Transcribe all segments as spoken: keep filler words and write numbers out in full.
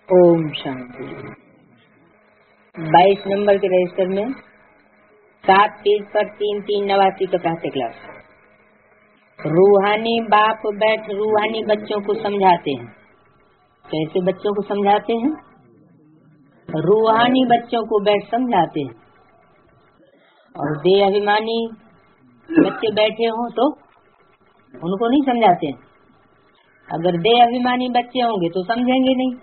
ओम शांति। बाईस नंबर के रजिस्टर में सात पेज पर तीन तीन नवासी का प्रातः क्लास। रूहानी बाप बैठ रूहानी बच्चों को समझाते हैं। कैसे बच्चों को समझाते हैं? रूहानी बच्चों को बैठ समझाते हैं। और देह अभिमानी बच्चे बैठे हों तो उनको नहीं समझाते हैं। अगर देह अभिमानी बच्चे होंगे तो समझेंगे नहीं।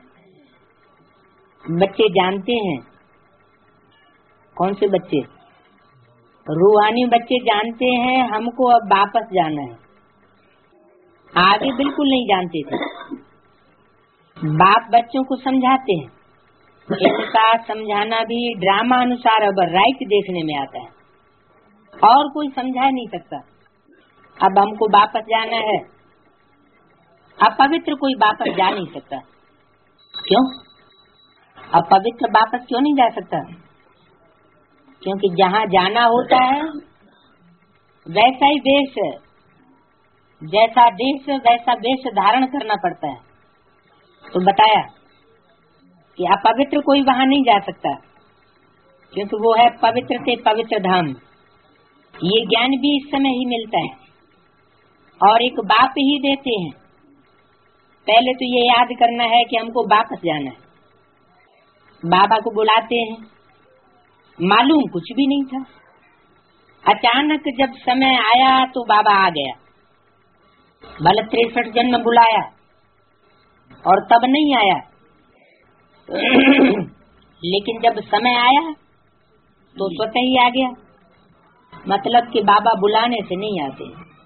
बच्चे जानते हैं। कौन से बच्चे? रूहानी बच्चे जानते हैं हमको अब वापस जाना है। आगे बिल्कुल नहीं जानते थे। बाप बच्चों को समझाते हैं। इनका समझाना भी ड्रामा अनुसार अब राइट देखने में आता है और कोई समझा नहीं सकता। अब हमको वापस जाना है। अपवित्र कोई वापस जा नहीं सकता। क्यों? अपवित्र वापस क्यों नहीं जा सकता? क्योंकि जहाँ जाना होता है वैसा ही वेश, जैसा देश वैसा वेश धारण करना पड़ता है। तो बताया कि अपवित्र कोई वहाँ नहीं जा सकता क्योंकि वो है पवित्र से पवित्र धाम। ये ज्ञान भी इस समय ही मिलता है और एक बाप ही देते हैं। पहले तो ये याद करना है कि हमको वापस जाना है। बाबा को बुलाते हैं। मालूम कुछ भी नहीं था। अचानक जब समय आया तो बाबा आ गया। भले तिरसठ जन्म बुलाया और तब नहीं आया लेकिन जब समय आया तो स्वतः ही आ गया। मतलब कि बाबा बुलाने से नहीं आते।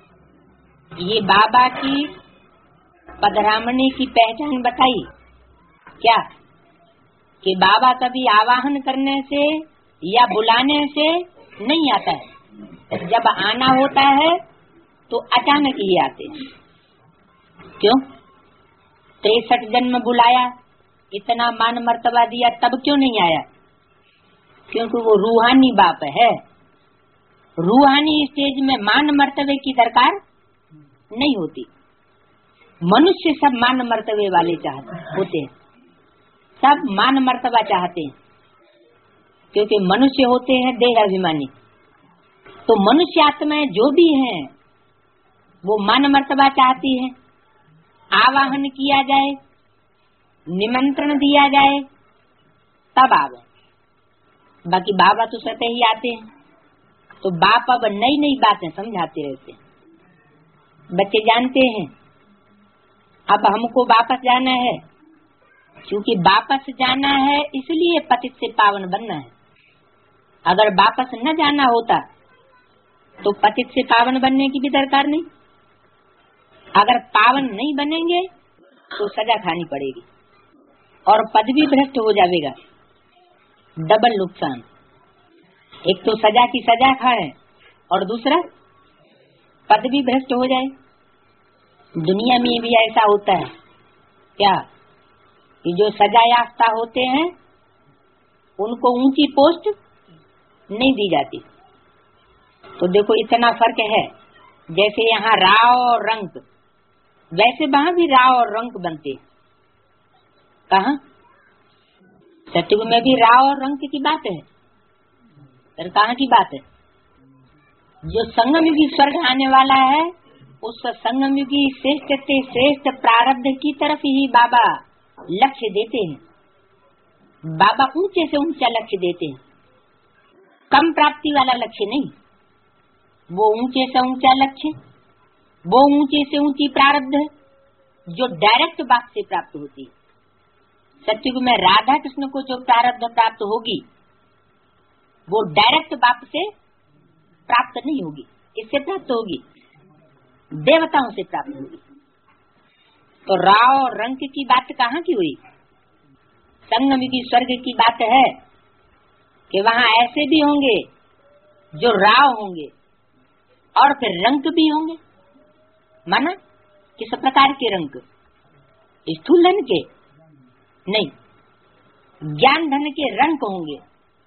ये बाबा की पधरामणी की पहचान बताई क्या? कि बाबा कभी आवाहन करने से या बुलाने से नहीं आता है। जब आना होता है तो अचानक ही आते हैं। क्यों? तिरसठ जन्म बुलाया, इतना मान मर्तबा दिया, तब क्यों नहीं आया? क्योंकि वो रूहानी बाप है। रूहानी स्टेज में मान मर्तबे की दरकार नहीं होती। मनुष्य सब मान मर्तबे वाले चाहते होते हैं। सब मान मर्तबा चाहते हैं क्योंकि मनुष्य होते हैं देह अभिमानी। तो मनुष्य आत्माएं जो भी हैं वो मान मर्तबा चाहती है। आवाहन किया जाए, निमंत्रण दिया जाए तब आवे। बाकी बाबा तो सतह ही आते हैं। तो बाप अब नई नई बातें समझाते रहते हैं। बच्चे जानते हैं अब हमको वापस जाना है। क्योंकि वापस जाना है इसलिए पतित से पावन बनना है। अगर वापस न जाना होता तो पतित से पावन बनने की भी दरकार नहीं। अगर पावन नहीं बनेंगे तो सजा खानी पड़ेगी और पद भी भ्रष्ट हो जाएगा। डबल नुकसान। एक तो सजा की सजा खाए और दूसरा पद भी भ्रष्ट हो जाए। दुनिया में भी ऐसा होता है क्या कि जो सजा याफ्ता होते हैं उनको ऊंची पोस्ट नहीं दी जाती। तो देखो इतना फर्क है। जैसे यहाँ राव और रंक, वैसे वहाँ भी राव और रंक बनते हैं। कहाँ? सत्युग में भी राव और रंक की बात है। फिर कहाँ की बात है? जो संगम युगी स्वर्ग आने वाला है उस संगम युगी श्रेष्ठ से श्रेष्ठ प्रारब्ध की तरफ ही बाबा लक्ष्य देते हैं। बाबा ऊंचे से ऊंचा लक्ष्य देते हैं। कम प्राप्ति वाला लक्ष्य नहीं। वो ऊंचे से ऊंचा लक्ष्य, वो ऊंचे से ऊंची प्रारब्ध जो डायरेक्ट बाप से प्राप्त होती है। सत्युग में राधा कृष्ण को जो प्रारब्ध प्राप्त होगी वो डायरेक्ट बाप से प्राप्त नहीं होगी। इससे प्राप्त होगी देवताओं से प्राप्त होगी। तो राव और रंक की बात कहाँ की हुई? संगम की स्वर्ग की बात है कि वहाँ ऐसे भी होंगे जो राव होंगे और फिर रंक भी होंगे। माना किस प्रकार के रंक? स्थूल धन के नहीं, ज्ञान धन के रंक होंगे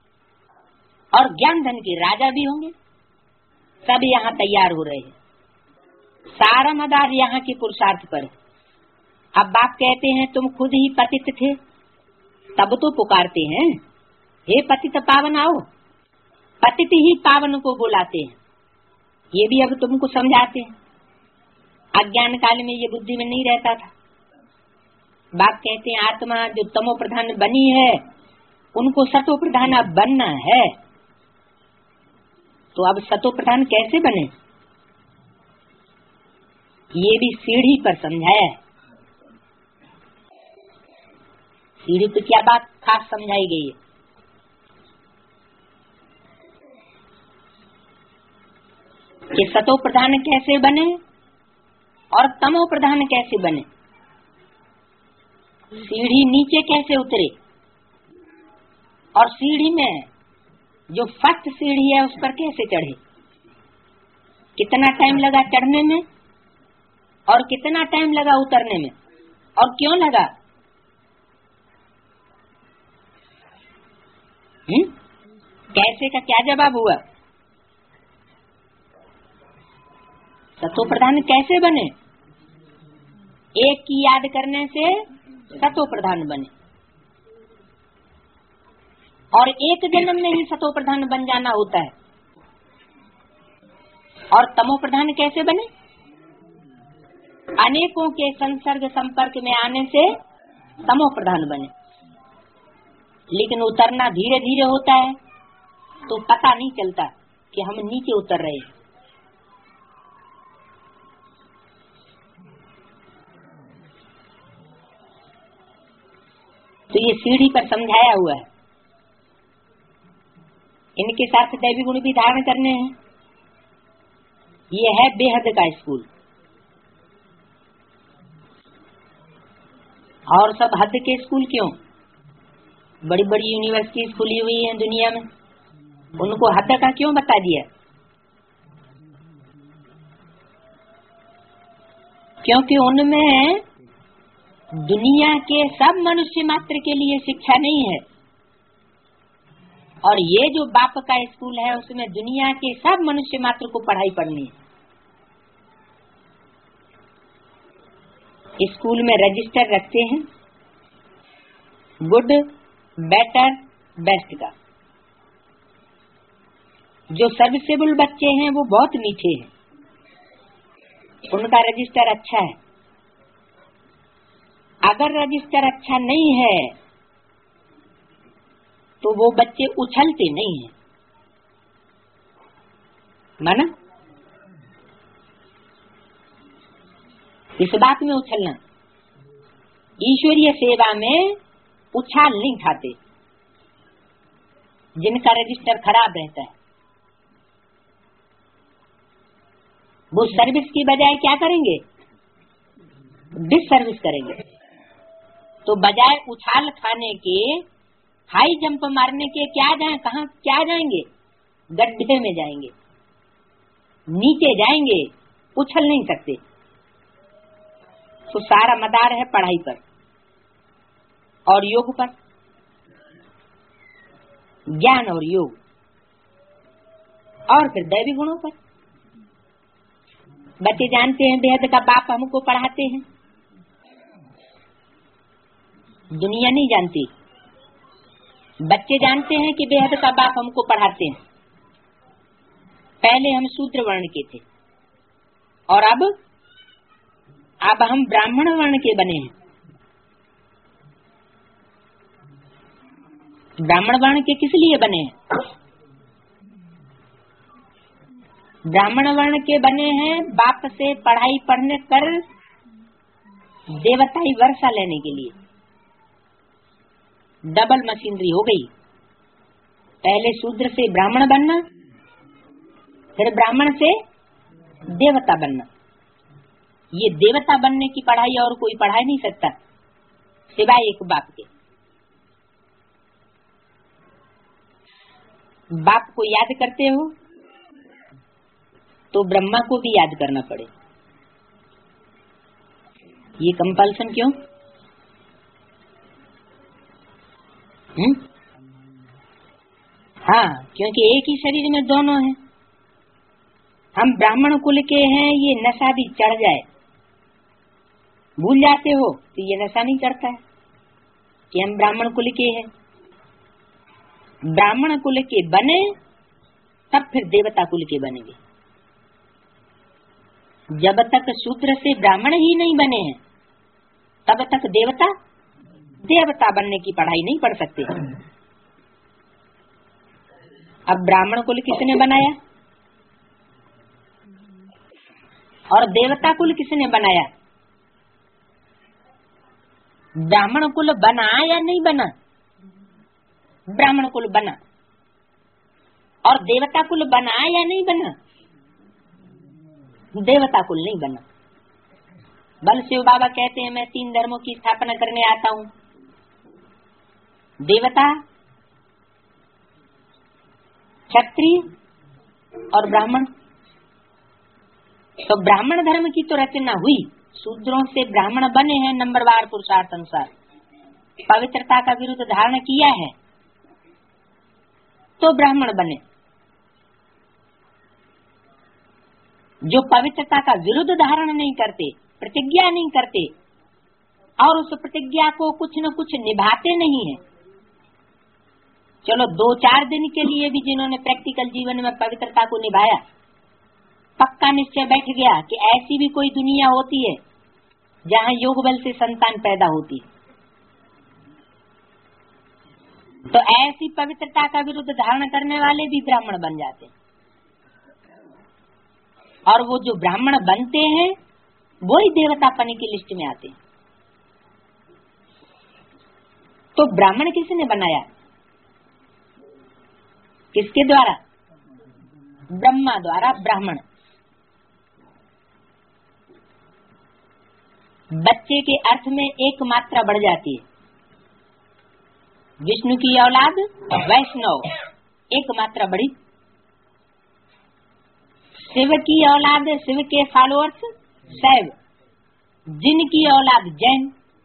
और ज्ञान धन के राजा भी होंगे। सब यहाँ तैयार हो रहे हैं। सारा मदार यहाँ के पुरुषार्थ पर। अब बाप कहते हैं तुम खुद ही पतित थे, तब तो पुकारते हैं, हे पतित पावन आओ। पतित ही पावन को बुलाते हैं। ये भी अब तुमको समझाते हैं। अज्ञान काल में ये बुद्धि में नहीं रहता था। बाप कहते हैं आत्मा जो तमो प्रधान बनी है उनको सतो प्रधान अब बनना है। तो अब सतो प्रधान कैसे बने, ये भी सीढ़ी पर समझाया है। सीढ़ी पर क्या बात खास समझाई गई है कि सतो प्रधान कैसे बने और तमो प्रधान कैसे बने, सीढ़ी नीचे कैसे उतरे और सीढ़ी में जो फर्स्ट सीढ़ी है उस पर कैसे चढ़े। कितना टाइम लगा चढ़ने में और कितना टाइम लगा उतरने में, और क्यों लगा। हुँ? कैसे का क्या जवाब हुआ। सतो प्रधान कैसे बने, एक की याद करने से सतो प्रधान बने, और एक जन्म में ही सतो प्रधान बन जाना होता है। और तमो प्रधान कैसे बने, अनेकों के संसर्ग संपर्क में आने से तमो प्रधान बने। लेकिन उतरना धीरे धीरे होता है तो पता नहीं चलता कि हम नीचे उतर रहे हैं। तो ये सीढ़ी पर समझाया हुआ है। इनके साथ दैवी गुण भी धारण करने हैं। ये है बेहद का स्कूल, और सब हद के स्कूल क्यों। बड़ी बड़ी यूनिवर्सिटी खुली हुई है दुनिया में, उनको हद का क्यों बता दिया। क्योंकि उनमें दुनिया के सब मनुष्य मात्र के लिए शिक्षा नहीं है, और ये जो बाप का स्कूल है उसमें दुनिया के सब मनुष्य मात्र को पढ़ाई पढ़नी है। स्कूल में रजिस्टर रखते हैं गुड, बेटर, बेस्ट का। जो सर्विसेबल बच्चे हैं वो बहुत मीठे हैं, उनका रजिस्टर अच्छा है। अगर रजिस्टर अच्छा नहीं है तो वो बच्चे उछलते नहीं हैं, माना। इस बात में उछलना, ईश्वरीय सेवा में उछाल नहीं खाते। जिनका रजिस्टर खराब रहता है वो सर्विस की बजाय क्या करेंगे, डिस सर्विस करेंगे। तो बजाय उछाल खाने के, हाई जंप मारने के, क्या जाए, कहाँ क्या जाएंगे, गड्ढे में जाएंगे, नीचे जाएंगे, उछल नहीं सकते। तो सारा मदार है पढ़ाई पर और योग पर, ज्ञान और योग, और फिर दैवी गुणों पर। बच्चे जानते हैं बेहद का बाप हमको पढ़ाते हैं, दुनिया नहीं जानती। बच्चे जानते हैं कि बेहद का बाप हमको पढ़ाते हैं। पहले हम शूद्र वर्ण के थे और अब अब हम ब्राह्मण वर्ण के बने हैं। ब्राह्मण वर्ण के किस लिए बने हैं, ब्राह्मण वर्ण के बने हैं बाप से पढ़ाई पढ़ने कर देवताई वर्षा लेने के लिए। डबल मशीनरी हो गई, पहले शूद्र से ब्राह्मण बनना, फिर ब्राह्मण से देवता बनना। ये देवता बनने की पढ़ाई और कोई पढ़ा नहीं सकता सिवाय एक बाप के। बाप को याद करते हो तो ब्रह्मा को भी याद करना पड़े। ये कंपल्सन क्यों? हुँ? हाँ, क्योंकि एक ही शरीर में दोनों हैं। हम ब्राह्मण कुल के हैं, ये नशा भी चढ़ जाए, भूल जाते हो तो ये नशा नहीं चढ़ता है। कि हम ब्राह्मण कुल के हैं। ब्राह्मण कुल के बने तब फिर देवता कुल के बनेंगे। जब तक शूद्र से ब्राह्मण ही नहीं बने हैं तब तक देवता देवता बनने की पढ़ाई नहीं पढ़ सकते। अब ब्राह्मण कुल किसने बनाया और देवता कुल किसने बनाया? ब्राह्मण कुल बना या नहीं बना? ब्राह्मण कुल बना। और देवता कुल बना या नहीं बना? देवता कुल नहीं बना। बल शिव बाबा कहते हैं मैं तीन धर्मों की स्थापना करने आता हूँ, देवता, क्षत्रिय और ब्राह्मण। तो ब्राह्मण धर्म की तो रचना हुई, शूद्रों से ब्राह्मण बने हैं नंबरवार पुरुषार्थ अनुसार, पवित्रता का विरुद्ध धारण किया है तो ब्राह्मण बने। जो पवित्रता का विरुद्ध धारण नहीं करते, प्रतिज्ञा नहीं करते और उस प्रतिज्ञा को कुछ न कुछ निभाते नहीं है, चलो दो चार दिन के लिए भी जिन्होंने प्रैक्टिकल जीवन में पवित्रता को निभाया, पक्का निश्चय बैठ गया कि ऐसी भी कोई दुनिया होती है जहाँ योग बल से संतान पैदा होती है, तो ऐसी पवित्रता का विरुद्ध धारण करने वाले भी ब्राह्मण बन जाते हैं। और वो जो ब्राह्मण बनते हैं वही देवतापन की लिस्ट में आते हैं। तो ब्राह्मण किसने बनाया? किसके द्वारा? ब्रह्मा द्वारा ब्राह्मण। बच्चे के अर्थ में एक मात्रा बढ़ जाती है। विष्णु की औलाद वैष्णव, एक मात्रा बढ़ी। शिव की औलाद, शिव के फॉलोअर्स शैव, जिन की औलाद जैन,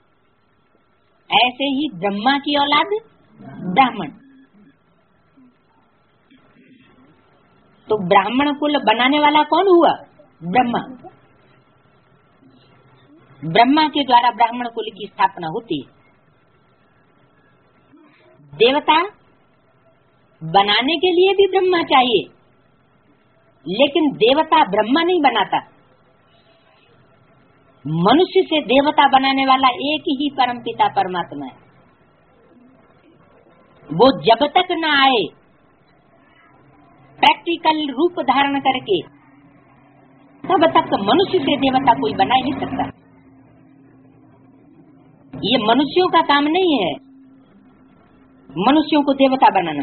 ऐसे ही ब्रह्मा की औलाद ब्राह्मण। तो ब्राह्मण कुल बनाने वाला कौन हुआ? ब्रह्मा। ब्रह्मा के द्वारा ब्राह्मण कुल की स्थापना होती है। देवता बनाने के लिए भी ब्रह्मा चाहिए, लेकिन देवता ब्रह्मा नहीं बनाता। मनुष्य से देवता बनाने वाला एक ही परमपिता परमात्मा है। वो जब तक न आए प्रैक्टिकल रूप धारण करके, तब तक मनुष्य से देवता कोई बना ही नहीं सकता। ये मनुष्यों का काम नहीं है मनुष्यों को देवता बनाना।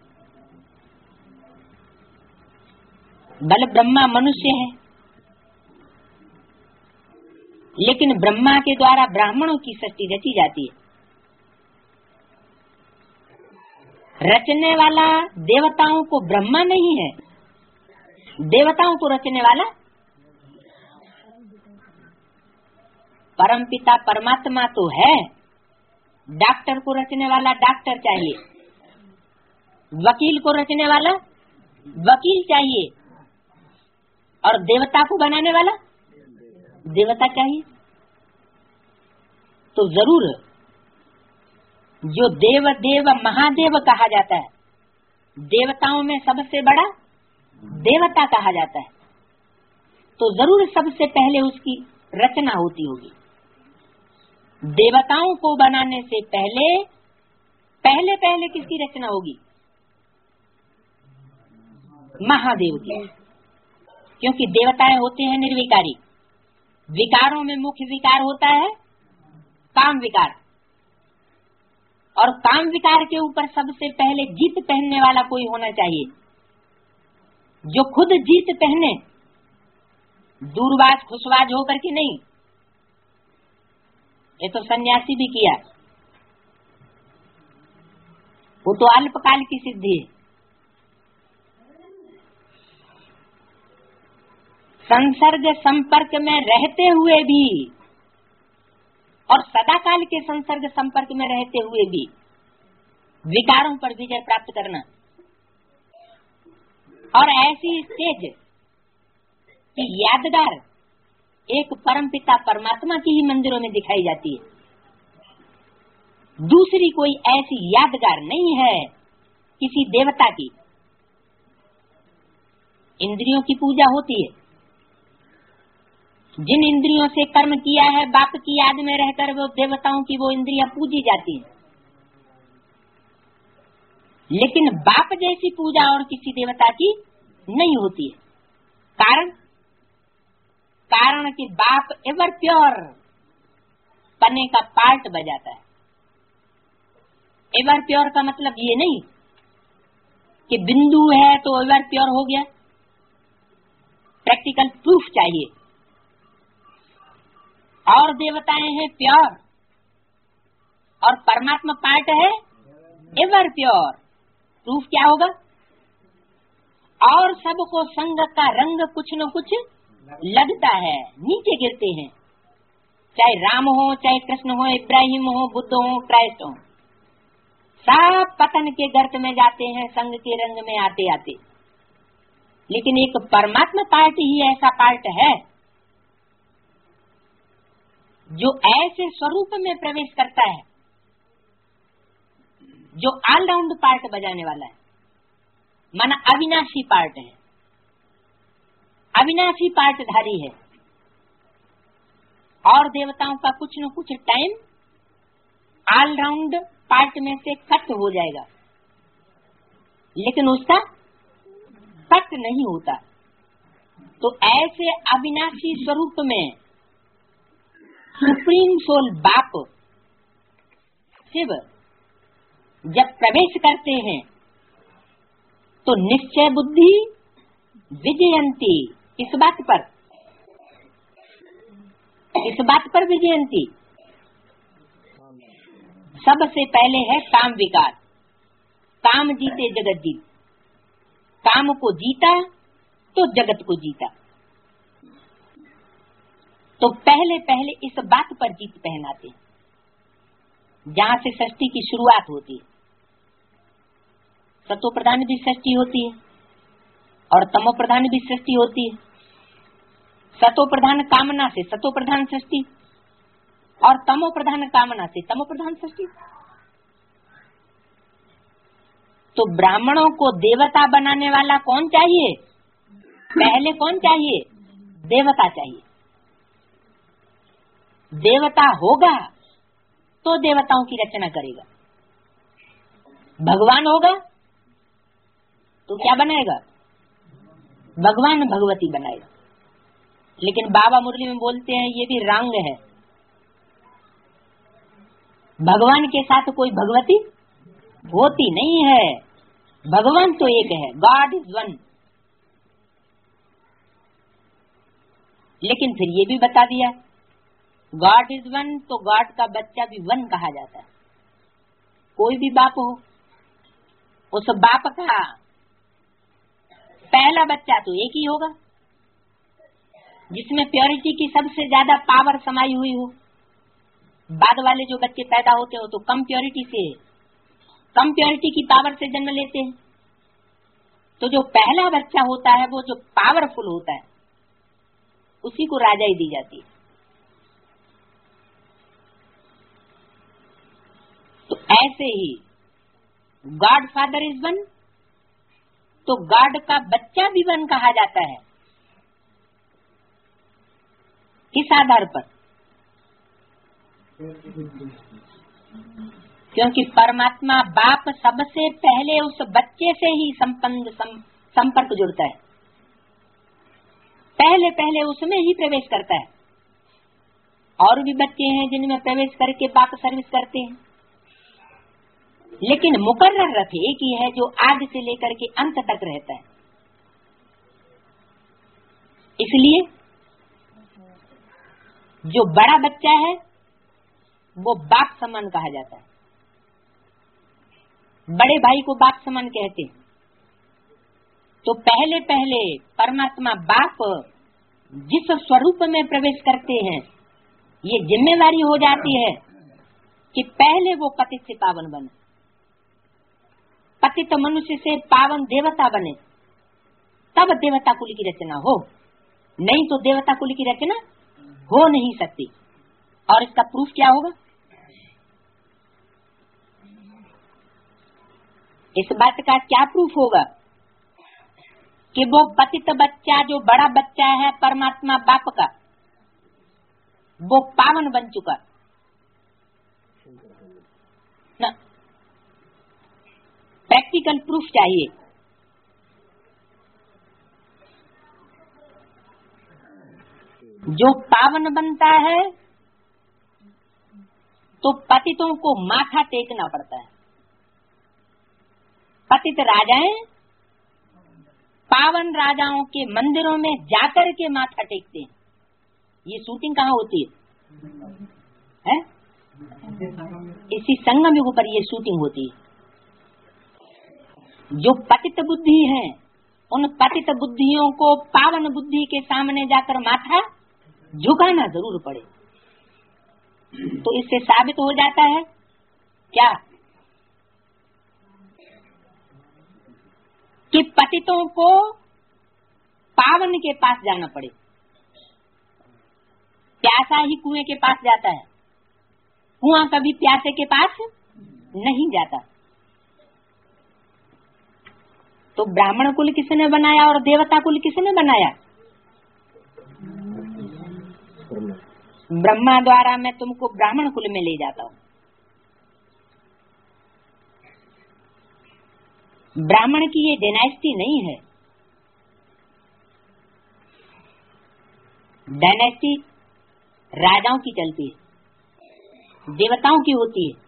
बल ब्रह्मा मनुष्य है, लेकिन ब्रह्मा के द्वारा ब्राह्मणों की सृष्टि रची जाती है। रचने वाला देवताओं को ब्रह्मा नहीं है, देवताओं को रचने वाला परमपिता परमात्मा तो है। डॉक्टर को रचने वाला डॉक्टर चाहिए, वकील को रचने वाला वकील चाहिए, और देवता को बनाने वाला देवता चाहिए। तो जरूर जो देव देव महादेव कहा जाता है, देवताओं में सबसे बड़ा देवता कहा जाता है, तो जरूर सबसे पहले उसकी रचना होती होगी। देवताओं को बनाने से पहले पहले पहले किसकी रचना होगी? महादेव की। क्योंकि देवताएं होते हैं निर्विकारी, विकारों में मुख्य विकार होता है काम विकार, और काम विकार के ऊपर सबसे पहले जीत पहनने वाला कोई होना चाहिए, जो खुद जीत पहने, दूरबाज खुशबाज होकर के नहीं। ये तो सन्यासी भी किया, वो तो अल्पकाल की सिद्धि है। संसर्ग संपर्क में रहते हुए भी और सदाकाल के संसर्ग संपर्क में रहते हुए भी विकारों पर विजय प्राप्त करना, और ऐसी स्टेज की यादगार एक परमपिता परमात्मा की ही मंदिरों में दिखाई जाती है। दूसरी कोई ऐसी यादगार नहीं है किसी देवता की। इंद्रियों की पूजा होती है, जिन इंद्रियों से कर्म किया है बाप की याद में रहकर वो देवताओं की वो इंद्रियां पूजी जाती हैं, लेकिन बाप जैसी पूजा और किसी देवता की नहीं होती है। कारण कारण कि बाप एवर प्योर पने का पार्ट बजाता है। एवर प्योर का मतलब ये नहीं कि बिंदु है तो एवर प्योर हो गया, प्रैक्टिकल प्रूफ चाहिए। और देवताएं हैं प्योर और परमात्मा पार्ट है एवर प्योर, प्रूफ क्या होगा? और सबको संग का रंग कुछ न कुछ लगता है, नीचे गिरते हैं, चाहे राम हो, चाहे कृष्ण हो, इब्राहिम हो, बुद्ध हो, क्राइस्ट हो, सब पतन के गर्त में जाते हैं संग के रंग में आते आते। लेकिन एक परमात्मा पार्ट ही ऐसा पार्ट है जो ऐसे स्वरूप में प्रवेश करता है जो ऑलराउंड पार्ट बजाने वाला है, माना अविनाशी पार्ट है, अविनाशी पार्टधारी है। और देवताओं का कुछ न कुछ टाइम ऑलराउंड पार्ट में से कट हो जाएगा, लेकिन उसका कट नहीं होता। तो ऐसे अविनाशी स्वरूप में सुप्रीम सोल बाप शिव जब प्रवेश करते हैं तो निश्चय बुद्धि विजयंती, इस बात पर इस बात पर विजयंती सबसे पहले है काम विकार। काम जीते जगत जीत, काम को जीता तो जगत को जीता। तो पहले पहले इस बात पर जीत पहनाते, जहाँ से सृष्टि की शुरुआत होती है। सतो प्रधान भी सृष्टि होती है और तमो प्रधान भी सृष्टि होती है। सतो प्रधान कामना से सतो प्रधान सृष्टि और तमो प्रधान कामना से तमो प्रधान सृष्टि। तो ब्राह्मणों को देवता बनाने वाला कौन चाहिए? पहले कौन चाहिए? देवता चाहिए। देवता होगा तो देवताओं की रचना करेगा। भगवान होगा तो क्या बनाएगा? भगवान भगवती बनाएगा। लेकिन बाबा मुरली में बोलते हैं ये भी रंग है, भगवान के साथ कोई भगवती होती नहीं है। भगवान तो एक है, गॉड इज वन। लेकिन फिर ये भी बता दिया गॉड इज वन, तो गॉड का बच्चा भी वन कहा जाता है। कोई भी बाप हो, उस बाप का पहला बच्चा तो एक ही होगा, जिसमें प्योरिटी की सबसे ज्यादा पावर समाई हुई हो। बाद वाले जो बच्चे पैदा होते हो तो कम प्योरिटी से, कम प्योरिटी की पावर से जन्म लेते हैं। तो जो पहला बच्चा होता है वो जो पावरफुल होता है उसी को राजाई दी जाती है। तो ऐसे ही गॉड फादर इज वन, तो गॉड का बच्चा भी वन कहा जाता है। किस आधार पर? क्योंकि परमात्मा बाप सबसे पहले उस बच्चे से ही संबंध संपर्क जुड़ता है, पहले पहले उसमें ही प्रवेश करता है। और भी बच्चे हैं जिनमें प्रवेश करके बाप सर्विस करते हैं, लेकिन मुकर्रर रथ एक ही है जो आदि से लेकर के अंत तक रहता है। इसलिए जो बड़ा बच्चा है वो बाप समान कहा जाता है। बड़े भाई को बाप समान कहते हैं। तो पहले पहले परमात्मा बाप जिस स्वरूप में प्रवेश करते हैं, ये जिम्मेवारी हो जाती है कि पहले वो पतित से पावन बने, पतित मनुष्य से पावन देवता बने, तब देवता कुल की रचना हो। नहीं तो देवता कुल की रचना हो नहीं सकती। और इसका प्रूफ क्या होगा? इस बात का क्या प्रूफ होगा कि वो पतित बच्चा जो बड़ा बच्चा है परमात्मा बाप का, वो पावन बन चुका ना? प्रैक्टिकल प्रूफ चाहिए। जो पावन बनता है तो पतितों को माथा टेकना पड़ता है। पतित राजाएं पावन राजाओं के मंदिरों में जाकर के माथा टेकते हैं। ये शूटिंग कहाँ होती है, है? इसी संगम युग पर ये शूटिंग होती है। जो पतित बुद्धि हैं, उन पतित बुद्धियों को पावन बुद्धि के सामने जाकर माथा झुकाना जरूर पड़े। तो इससे साबित हो जाता है क्या कि पतितों को पावन के पास जाना पड़े। प्यासा ही कुएं के पास जाता है, कुआं कभी प्यासे के पास नहीं जाता। तो ब्राह्मण कुल किसने बनाया और देवता कुल किसने बनाया? ब्रह्मा द्वारा मैं तुमको ब्राह्मण कुल में ले जाता हूँ। ब्राह्मण की ये डायनेस्टी नहीं है। डायनेस्टी राजाओं की चलती है, देवताओं की होती है।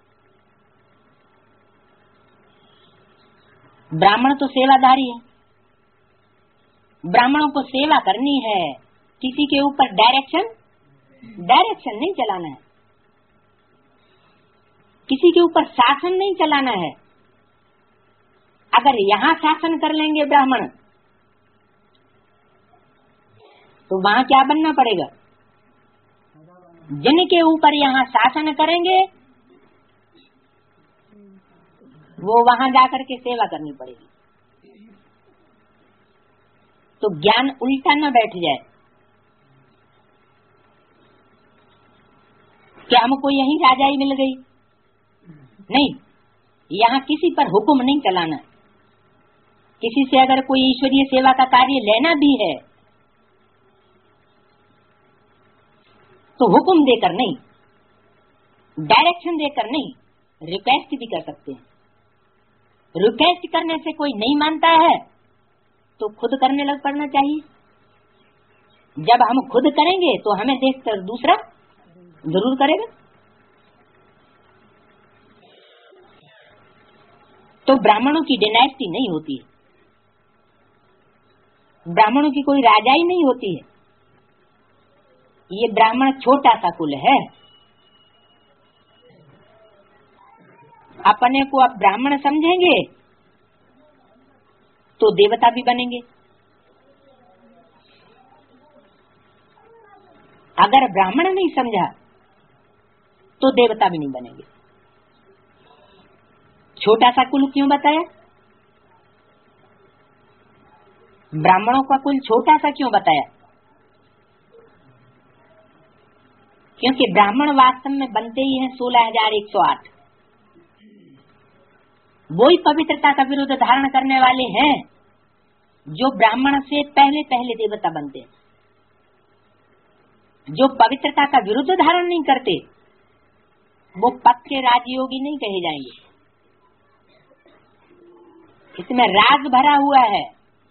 ब्राह्मण तो सेवाधारी है, ब्राह्मणों को सेवा करनी है, किसी के ऊपर डायरेक्शन डायरेक्शन नहीं चलाना है, किसी के ऊपर शासन नहीं चलाना है। अगर यहाँ शासन कर लेंगे ब्राह्मण तो वहाँ क्या बनना पड़ेगा? जिनके ऊपर यहाँ शासन करेंगे वो वहाँ जाकर के सेवा करनी पड़ेगी। तो ज्ञान उल्टा न बैठ जाए कि हमको यही राजाई मिल गई। नहीं, यहाँ किसी पर हुक्म नहीं चलाना। किसी से अगर कोई ईश्वरीय सेवा का कार्य लेना भी है तो हुक्म देकर नहीं, डायरेक्शन देकर नहीं, रिक्वेस्ट भी कर सकते हैं। रिक्वेस्ट करने से कोई नहीं मानता है तो खुद करने लग पड़ना चाहिए। जब हम खुद करेंगे तो हमें देखकर दूसरा जरूर करेगा। तो ब्राह्मणों की डायनेस्टी नहीं होती है, ब्राह्मणों की कोई राजाई नहीं होती है। ये ब्राह्मण छोटा सा कुल है। अपने को अब ब्राह्मण समझेंगे तो देवता भी बनेंगे। अगर ब्राह्मण नहीं समझा तो देवता भी नहीं बनेंगे। छोटा सा कुल क्यों बताया? ब्राह्मणों का कुल छोटा सा क्यों बताया? क्योंकि ब्राह्मण वास्तव में बनते ही हैं सोलह हजार एक सौ आठ। वो ही पवित्रता का विरुद्ध धारण करने वाले हैं जो ब्राह्मण से पहले पहले देवता बनते हैं। जो पवित्रता का विरुद्ध धारण नहीं करते वो पक्के राजयोगी नहीं कहे जाएंगे। इसमें राज भरा हुआ है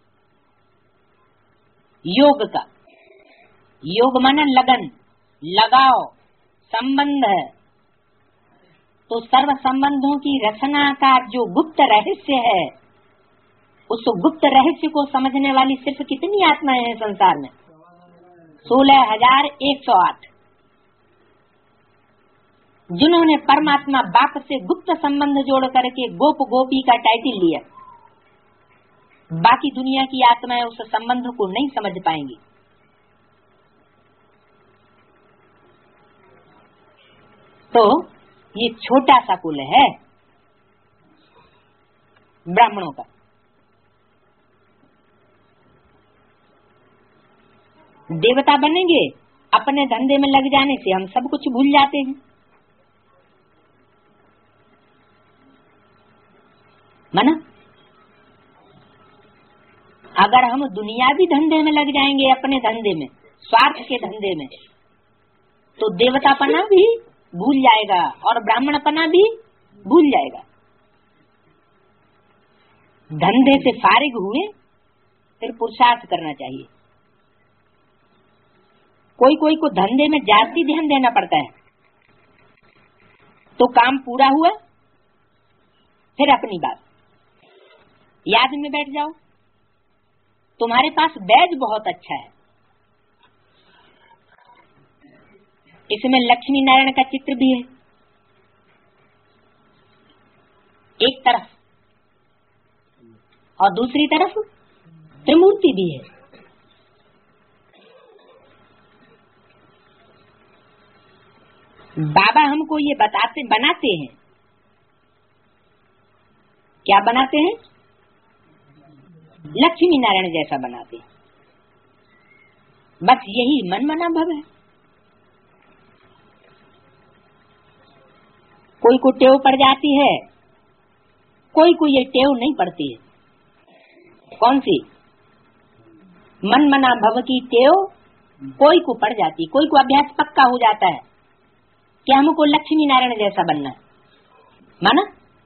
योग का। योग माने लगन, लगाओ, संबंध है। तो सर्व संबंधों की रचना का जो गुप्त रहस्य है, उस गुप्त रहस्य को समझने वाली सिर्फ कितनी आत्माएं हैं संसार में? सोलह हजार एक सौ आठ। जिन्होंने परमात्मा बाप से गुप्त संबंध जोड़ करके गोप गोपी का टाइटल लिया। बाकी दुनिया की आत्माएं उस संबंध को नहीं समझ पाएंगी। तो ये छोटा सा कुल है ब्राह्मणों का। देवता बनेंगे, अपने धंधे में लग जाने से हम सब कुछ भूल जाते हैं। माना अगर हम दुनियावी धंधे में लग जाएंगे, अपने धंधे में, स्वार्थ के धंधे में, तो देवतापना भी भूल जाएगा और ब्राह्मणपना भी भूल जाएगा। धंधे से फारिग हुए फिर पुरुषार्थ करना चाहिए। कोई कोई को धंधे में जाती ध्यान देना पड़ता है, तो काम पूरा हुआ फिर अपनी बात याद में बैठ जाओ। तुम्हारे पास बैज बहुत अच्छा है, इसमें लक्ष्मी नारायण का चित्र भी है एक तरफ, और दूसरी तरफ त्रिमूर्ति भी है। बाबा हमको ये बताते बनाते हैं, क्या बनाते हैं? लक्ष्मी नारायण जैसा बनाते हैं। बस यही मन मना भव है। कोई को टेव पड़ जाती है, कोई को ये टेव नहीं पड़ती है। कौन सी? मन मना भव की टेव कोई को पड़ जाती, कोई को अभ्यास पक्का हो जाता है कि हमको लक्ष्मी नारायण जैसा बनना है। माना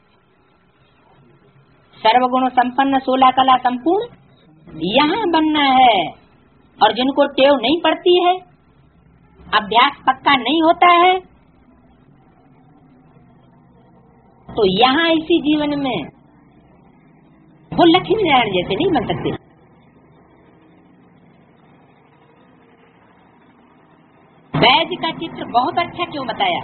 सर्वगुण संपन्न सोलह कला संपूर्ण यहाँ बनना है। और जिनको टेव नहीं पड़ती है, अभ्यास पक्का नहीं होता है, तो यहाँ इसी जीवन में वो लक्ष्मी नारायण जैसे नहीं बन सकते। बैज का चित्र बहुत अच्छा क्यों बताया?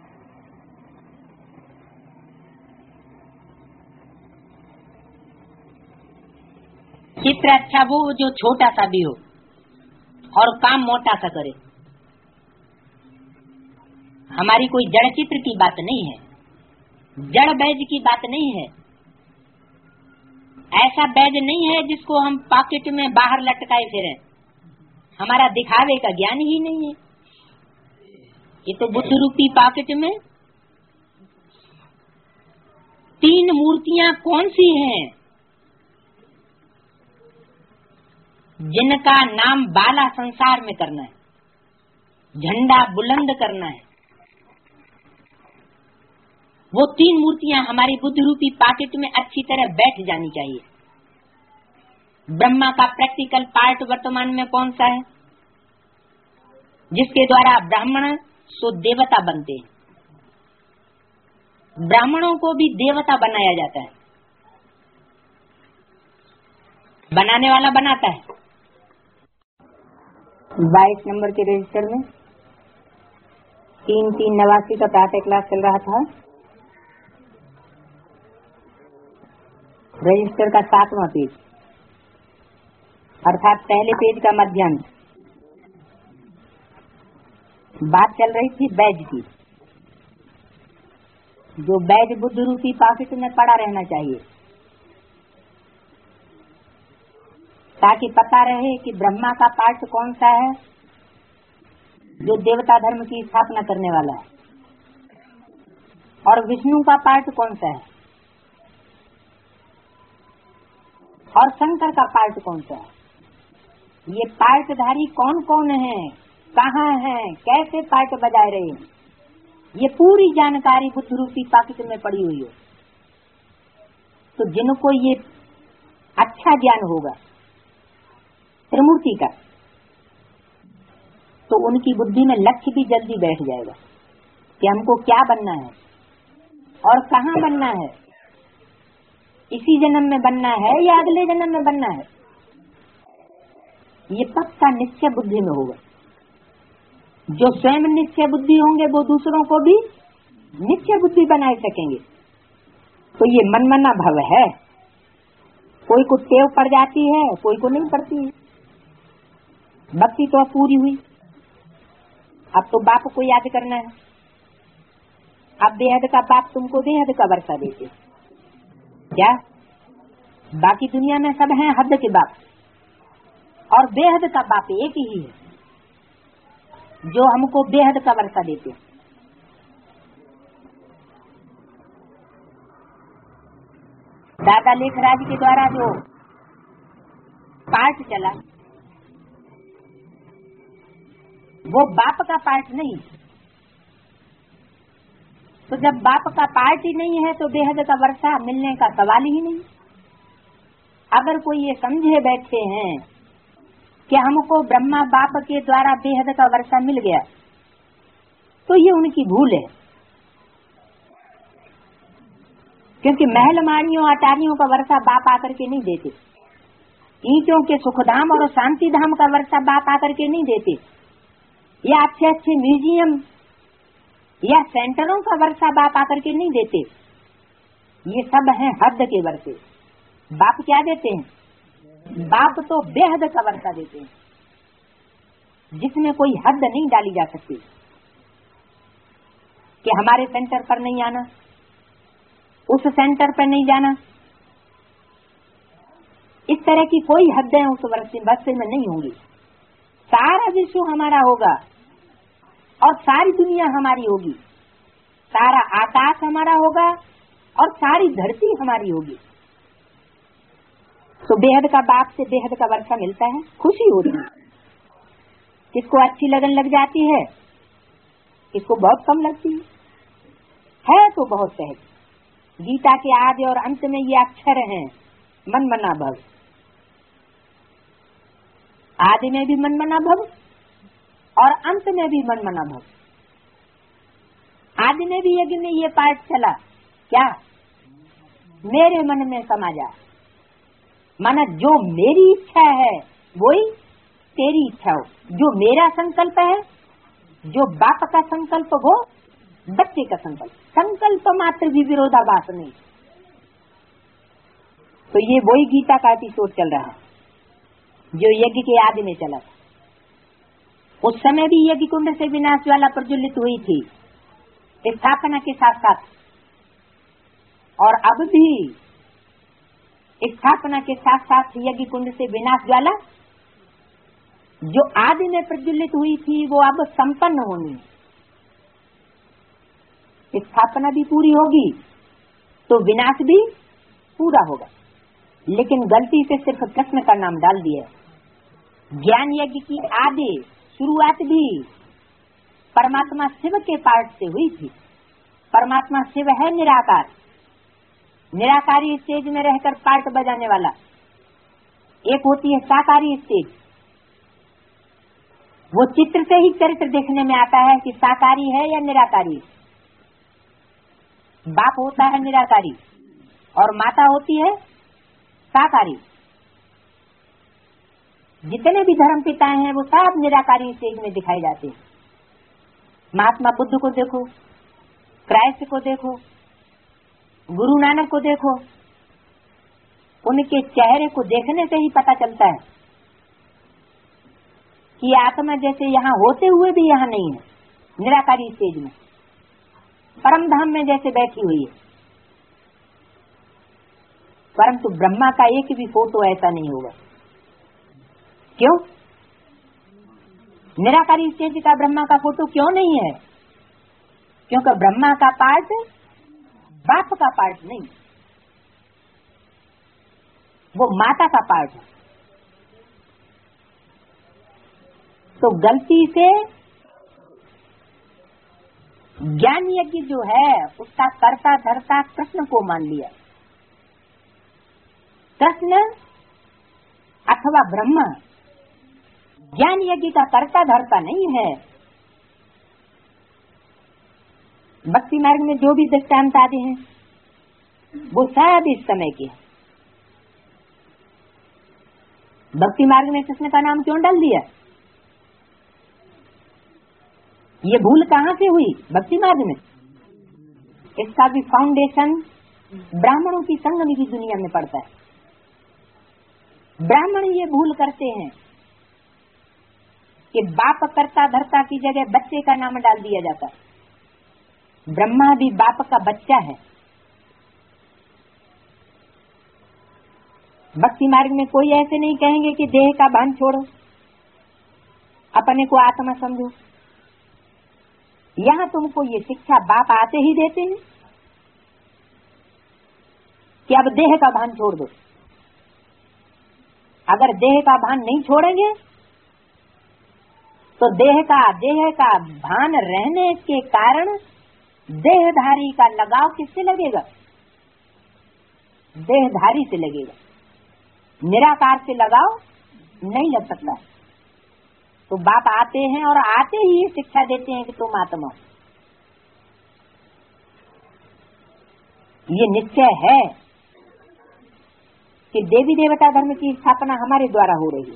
चित्र अच्छा वो जो छोटा सा भी हो और काम मोटा सा करे। हमारी कोई जड़ चित्र की बात नहीं है, जड़ बैज की बात नहीं है। ऐसा बैज नहीं है जिसको हम पॉकेट में बाहर लटकाए फिरें। हमारा दिखावे का ज्ञान ही नहीं है। ये तो बुद्ध रूपी पॉकेट में तीन मूर्तियां कौन सी हैं जिनका नाम बाला संसार में करना है, झंडा बुलंद करना है। वो तीन मूर्तियां हमारी बुद्ध रूपी पॉकेट में अच्छी तरह बैठ जानी चाहिए। ब्रह्मा का प्रैक्टिकल पार्ट वर्तमान में कौन सा है? जिसके द्वारा ब्राह्मण सो देवता बनते हैं। ब्राह्मणों को भी देवता बनाया जाता है। बनाने वाला बनाता है। बाईस नंबर के रजिस्टर में तीन तीन नवासी का प्रातः क्लास चल रहा था। रजिस्टर का सातवां पेज, अर्थात पहले पेज का मध्यांश। बात चल रही थी बैज की। जो बैज बुद्ध रूपी पॉकेट में पड़ा रहना चाहिए, ताकि पता रहे कि ब्रह्मा का पार्ट कौन सा है जो देवता धर्म की स्थापना करने वाला है, और विष्णु का पार्ट कौन सा है, और शंकर का पार्ट कौन सा है। ये पार्टधारी कौन कौन है, कहाँ है, कैसे पार्ट बजाए रहे हैं, ये पूरी जानकारी बुद्ध रूपी पॉकेट में पड़ी हुई है। तो जिनको ये अच्छा ज्ञान होगा त्रिमूर्ति का, तो उनकी बुद्धि में लक्ष्य भी जल्दी बैठ जाएगा कि हमको क्या बनना है और कहाँ बनना है। इसी जन्म में बनना है या अगले जन्म में बनना है, ये पक्का निश्चय बुद्धि में होगा। जो स्वयं निश्चय बुद्धि होंगे वो दूसरों को भी निश्चय बुद्धि बनाए सकेंगे। तो ये मनमना भव है। कोई को टेव पड़ जाती है, कोई को नहीं पड़ती है। भक्ति तो अब पूरी हुई, अब तो बाप को याद करना है। अब बेहद का बाप तुमको बेहद का वर्षा देते क्या? बाकी दुनिया में सब हैं हद के बाप, और बेहद का बाप एक ही है जो हमको बेहद का वर्षा देते। दादा लेखराज के द्वारा जो पाठ चला वो बाप का पाठ नहीं। तो जब बाप का पाठ ही नहीं है तो बेहद का वर्षा मिलने का सवाल ही नहीं। अगर कोई ये समझे बैठे हैं कि हमको ब्रह्मा बाप के द्वारा बेहद का वर्षा मिल गया तो ये उनकी भूल है, क्योंकि महल मानियों अटारियों का वर्षा बाप आकर के नहीं देते, ईंटों के सुखधाम और शांति धाम का वर्षा बाप आकर के नहीं देते, या अच्छे अच्छे म्यूजियम या सेंटरों का वर्षा बाप आकर के नहीं देते। ये सब हैं हद के वर्षे। बाप क्या देते हैं? बाप तो बेहद का वर्षा देते हैं, जिसमें कोई हद नहीं डाली जा सकती कि हमारे सेंटर पर नहीं आना, उस सेंटर पर नहीं जाना। इस तरह की कोई हदें उस वर्षे में नहीं होंगी। सारा विश्व हमारा होगा और सारी दुनिया हमारी होगी, सारा आकाश हमारा होगा और सारी धरती हमारी होगी। तो बेहद का बाप से बेहद का वर्षा मिलता है, खुशी होती है। किसको अच्छी लगन लग जाती है, किसको बहुत कम लगती है, है तो बहुत सहज। गीता के आदि और अंत में ये अक्षर हैं, मन मना भव। आदि में भी मन मना भव और अंत में भी मन मना भव। आदि में भी यज्ञ में ये पाठ चला, क्या? मेरे मन में समा जा। माना जो मेरी इच्छा है वही तेरी इच्छा हो, जो मेरा संकल्प है, जो बाप का संकल्प हो, बच्चे का संकल्प, संकल्प मात्र भी विरोधाभास नहीं। तो ये वही गीता का एपिसोड चल रहा है जो यज्ञ के आदि में चला था। उस समय भी यज्ञ कुंड से विनाश ज्वाला प्रज्वलित हुई थी स्थापना के साथ साथ, और अब भी स्थापना के साथ साथ यज्ञ कुंड से विनाश ज्वाला जो आदि में प्रज्वलित हुई थी वो अब संपन्न होनी। स्थापना भी पूरी होगी तो विनाश भी पूरा होगा। लेकिन गलती से सिर्फ कृष्ण का नाम डाल दिया। ज्ञान यज्ञ की आदि शुरुआत भी परमात्मा शिव के पाठ से हुई थी। परमात्मा शिव है निराकार, निराकारी स्टेज में रहकर पार्ट बजाने वाला। एक होती है साकारी स्टेज, वो चित्र से ही चरित्र देखने में आता है कि साकारी है या निराकारी। बाप होता है निराकारी और माता होती है साकारी। जितने भी धर्म पिता हैं वो सब निराकारी स्टेज में दिखाए जाते हैं। महात्मा बुद्ध को देखो, क्राइस्ट को देखो, गुरु नानक को देखो, उनके चेहरे को देखने से ही पता चलता है कि आत्मा जैसे यहाँ होते हुए भी यहाँ नहीं है, निराकारी स्टेज में परम धाम में जैसे बैठी हुई है। परंतु ब्रह्मा का एक भी फोटो ऐसा नहीं होगा। क्यों? निराकारी स्टेज का ब्रह्मा का फोटो क्यों नहीं है? क्योंकि ब्रह्मा का पार्ट बाप का पार्ट नहीं, वो माता का पार्ट है। तो गलती से ज्ञान यज्ञ जो है उसका कर्ता धर्ता कृष्ण को मान लिया। कृष्ण अथवा ब्रह्मा ज्ञान यज्ञ का कर्ता धर्ता नहीं है। भक्ति मार्ग में जो भी दृष्टांत आदि हैं वो सब इस समय के। भक्ति मार्ग में कृष्ण का नाम क्यों डाल दिया? ये भूल कहाँ से हुई? भक्ति मार्ग में। इसका भी फाउंडेशन ब्राह्मणों की संगम की दुनिया में पड़ता है। ब्राह्मण ये भूल करते हैं कि बाप कर्ता धर्ता की जगह बच्चे का नाम डाल दिया जाता है। ब्रह्मा भी बाप का बच्चा है। भक्ति मार्ग में कोई ऐसे नहीं कहेंगे कि देह का भान छोड़ो, अपने को आत्मा समझो। यहाँ तुमको ये शिक्षा बाप आते ही देते हैं कि अब देह का भान छोड़ दो। अगर देह का भान नहीं छोड़ेंगे तो देह का देह का भान रहने के कारण देहधारी का लगाव किससे लगेगा? देहधारी से लगेगा, निराकार से लगाव नहीं लग सकता। तो बाप आते हैं और आते ही ये शिक्षा देते हैं कि तुम आत्मा। ये निश्चय है कि देवी देवता धर्म की स्थापना हमारे द्वारा हो रही है,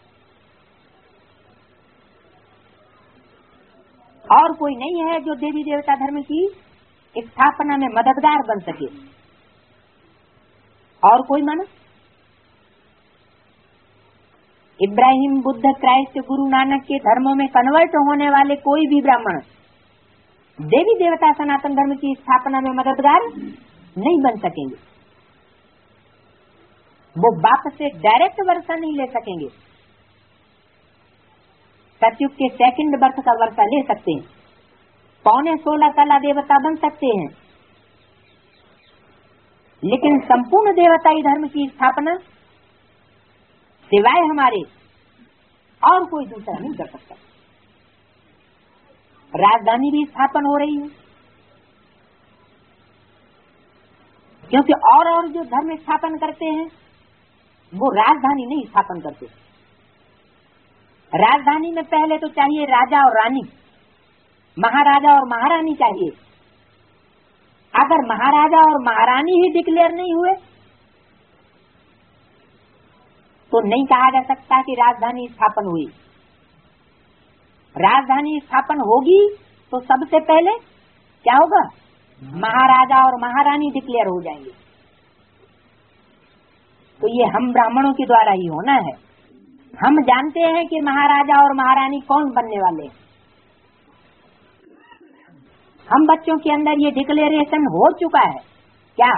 और कोई नहीं है जो देवी देवता धर्म की स्थापना में मददगार बन सके। और कोई मानो इब्राहिम, बुद्ध, क्राइस्ट, गुरु नानक के धर्मों में कन्वर्ट होने वाले कोई भी ब्राह्मण देवी देवता सनातन धर्म की स्थापना में मददगार नहीं बन सकेंगे। वो बाप से डायरेक्ट वर्षा नहीं ले सकेंगे। सतयुग के सेकंड बर्थ का वर्षा ले सकते हैं, पौने सोलह कला देवता बन सकते हैं, लेकिन संपूर्ण देवताई धर्म की स्थापना सिवाय हमारे और कोई दूसरा नहीं कर सकता। राजधानी भी स्थापन हो रही है, क्योंकि और और जो धर्म स्थापन करते हैं वो राजधानी नहीं स्थापन करते। राजधानी में पहले तो चाहिए राजा और रानी, महाराजा और महारानी चाहिए। अगर महाराजा और महारानी ही डिक्लेयर नहीं हुए तो नहीं कहा जा सकता कि राजधानी स्थापन हुई। राजधानी स्थापन होगी तो सबसे पहले क्या होगा? महाराजा और महारानी डिक्लेयर हो जाएंगे। तो ये हम ब्राह्मणों के द्वारा ही होना है। हम जानते हैं कि महाराजा और महारानी कौन बनने वाले हैं। हम बच्चों के अंदर ये डिक्लेरेशन हो चुका है क्या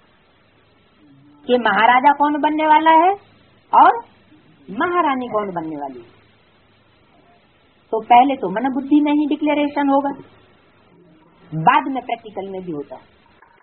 कि महाराजा कौन बनने वाला है और महारानी कौन बनने वाली है। तो पहले तो मन बुद्धि में ही डिक्लेरेशन होगा, बाद में प्रैक्टिकल में भी होता है।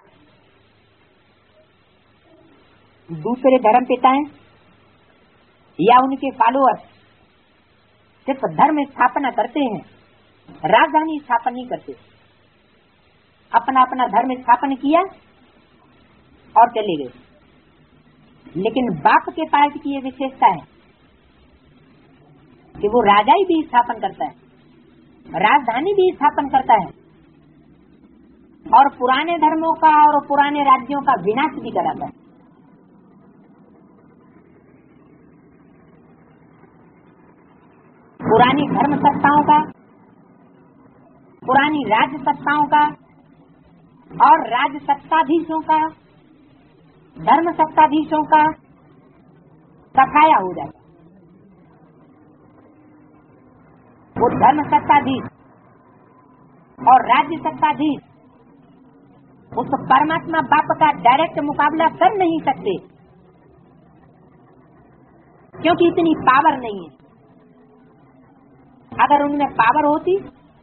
दूसरे धर्म पिताएं या उनके फॉलोअर्स सिर्फ धर्म स्थापना करते हैं, राजधानी स्थापन नहीं करते। अपना अपना धर्म स्थापन किया और चले गए। लेकिन बाप के पार्ट की ये विशेषता है कि वो राजा ही भी स्थापन करता है, राजधानी भी स्थापन करता है, और पुराने धर्मों का और पुराने राज्यों का विनाश भी कराता है। पुरानी धर्म सत्ताओं का, पुरानी राज्य सत्ताओं का और राज्य सत्ताधीशों का, धर्म सत्ताधीशों का सफाया हो जाता। वो धर्म सत्ताधीश और राज्य सत्ताधीश उस परमात्मा बाप का डायरेक्ट मुकाबला कर नहीं सकते, क्योंकि इतनी पावर नहीं है। अगर उनमें पावर होती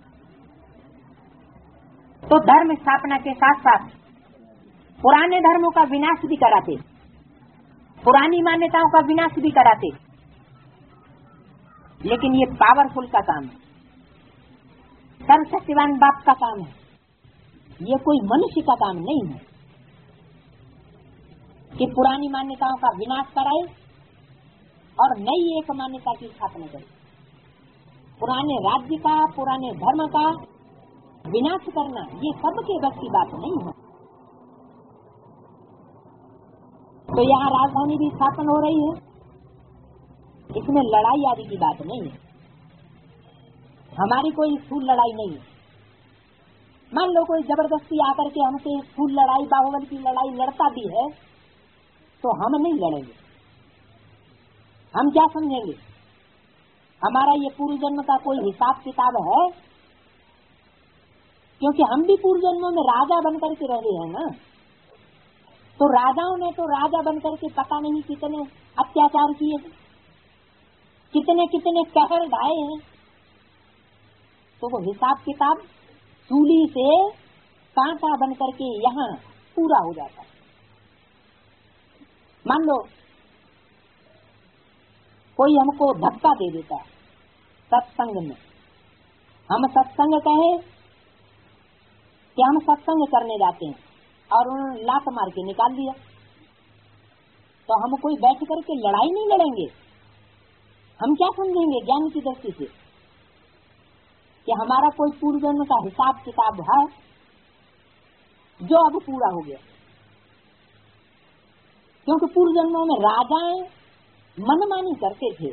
तो धर्म स्थापना के साथ साथ पुराने धर्मों का विनाश भी कराते, पुरानी मान्यताओं का विनाश भी कराते। लेकिन ये पावरफुल का काम है, सर्वशक्तिवान बाप का काम है। ये कोई मनुष्य का काम नहीं है कि पुरानी मान्यताओं का विनाश कराए और नई एक मान्यता की स्थापना करे। पुराने राज्य का, पुराने धर्म का विनाश करना ये सबके बस की बात नहीं है। तो यहाँ राजधानी भी स्थापन हो रही है, इसमें लड़ाई आदि की बात नहीं है। हमारी कोई स्थूल लड़ाई नहीं है। मान लो कोई जबरदस्ती आकर के हमसे स्थूल लड़ाई, बाहुबल की लड़ाई लड़ता भी है तो हम नहीं लड़ेंगे। हम क्या समझेंगे? हमारा ये पूर्व जन्म का कोई हिसाब किताब है? क्योंकि हम भी पूर्व जन्मों में राजा बनकर के रहे हैं ना। तो राजाओं ने तो राजा बनकर के पता नहीं कितने अत्याचार किए, कितने कितने कहर ढाए हैं। तो वो हिसाब किताब सूली से कांटा बनकर के यहाँ पूरा हो जाता है। मान लो कोई हमको धक्का दे देता है सत्संग में, हम सत्संग कहे कि हम सत्संग करने जाते हैं और उन्होंने लात मार के निकाल दिया, तो हम कोई बैठ करके लड़ाई नहीं लड़ेंगे। हम क्या समझेंगे ज्ञान की दृष्टि से कि हमारा कोई पूर्व जन्म का हिसाब किताब है जो अब पूरा हो गया, क्योंकि पूर्व जन्मों में राजाएं मनमानी करते थे,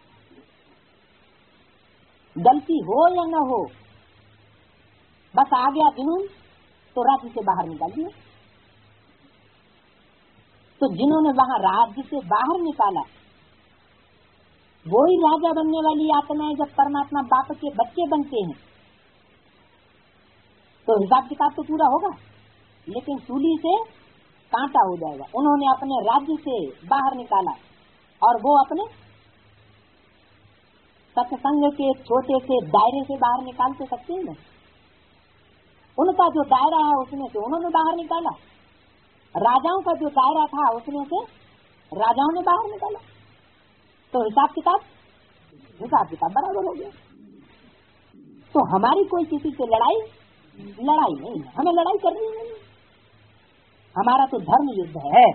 गलती हो या न हो बस आ गया जुनून तो राज्य से बाहर निकाल दिया। तो जिन्होंने वहां राज्य से बाहर निकाला वो ही राजा बनने वाली आत्माएं जब परमात्मा बाप के बच्चे बनते हैं तो हिसाब किताब तो पूरा होगा, लेकिन सूली से कांटा हो जाएगा। उन्होंने अपने राज्य से बाहर निकाला और वो अपने सत्संग के छोटे से दायरे से बाहर निकाल तो सकते हैं ना। उनका जो दायरा है उसमें से उन्होंने बाहर निकाला, राजाओं का जो दायरा था उसमें से राजाओं ने बाहर निकाला, तो हिसाब किताब हिसाब किताब बराबर हो गया। तो हमारी कोई किसी से लड़ाई लड़ाई नहीं है, हमें लड़ाई करनी नहीं, हमारा तो धर्म युद्ध है।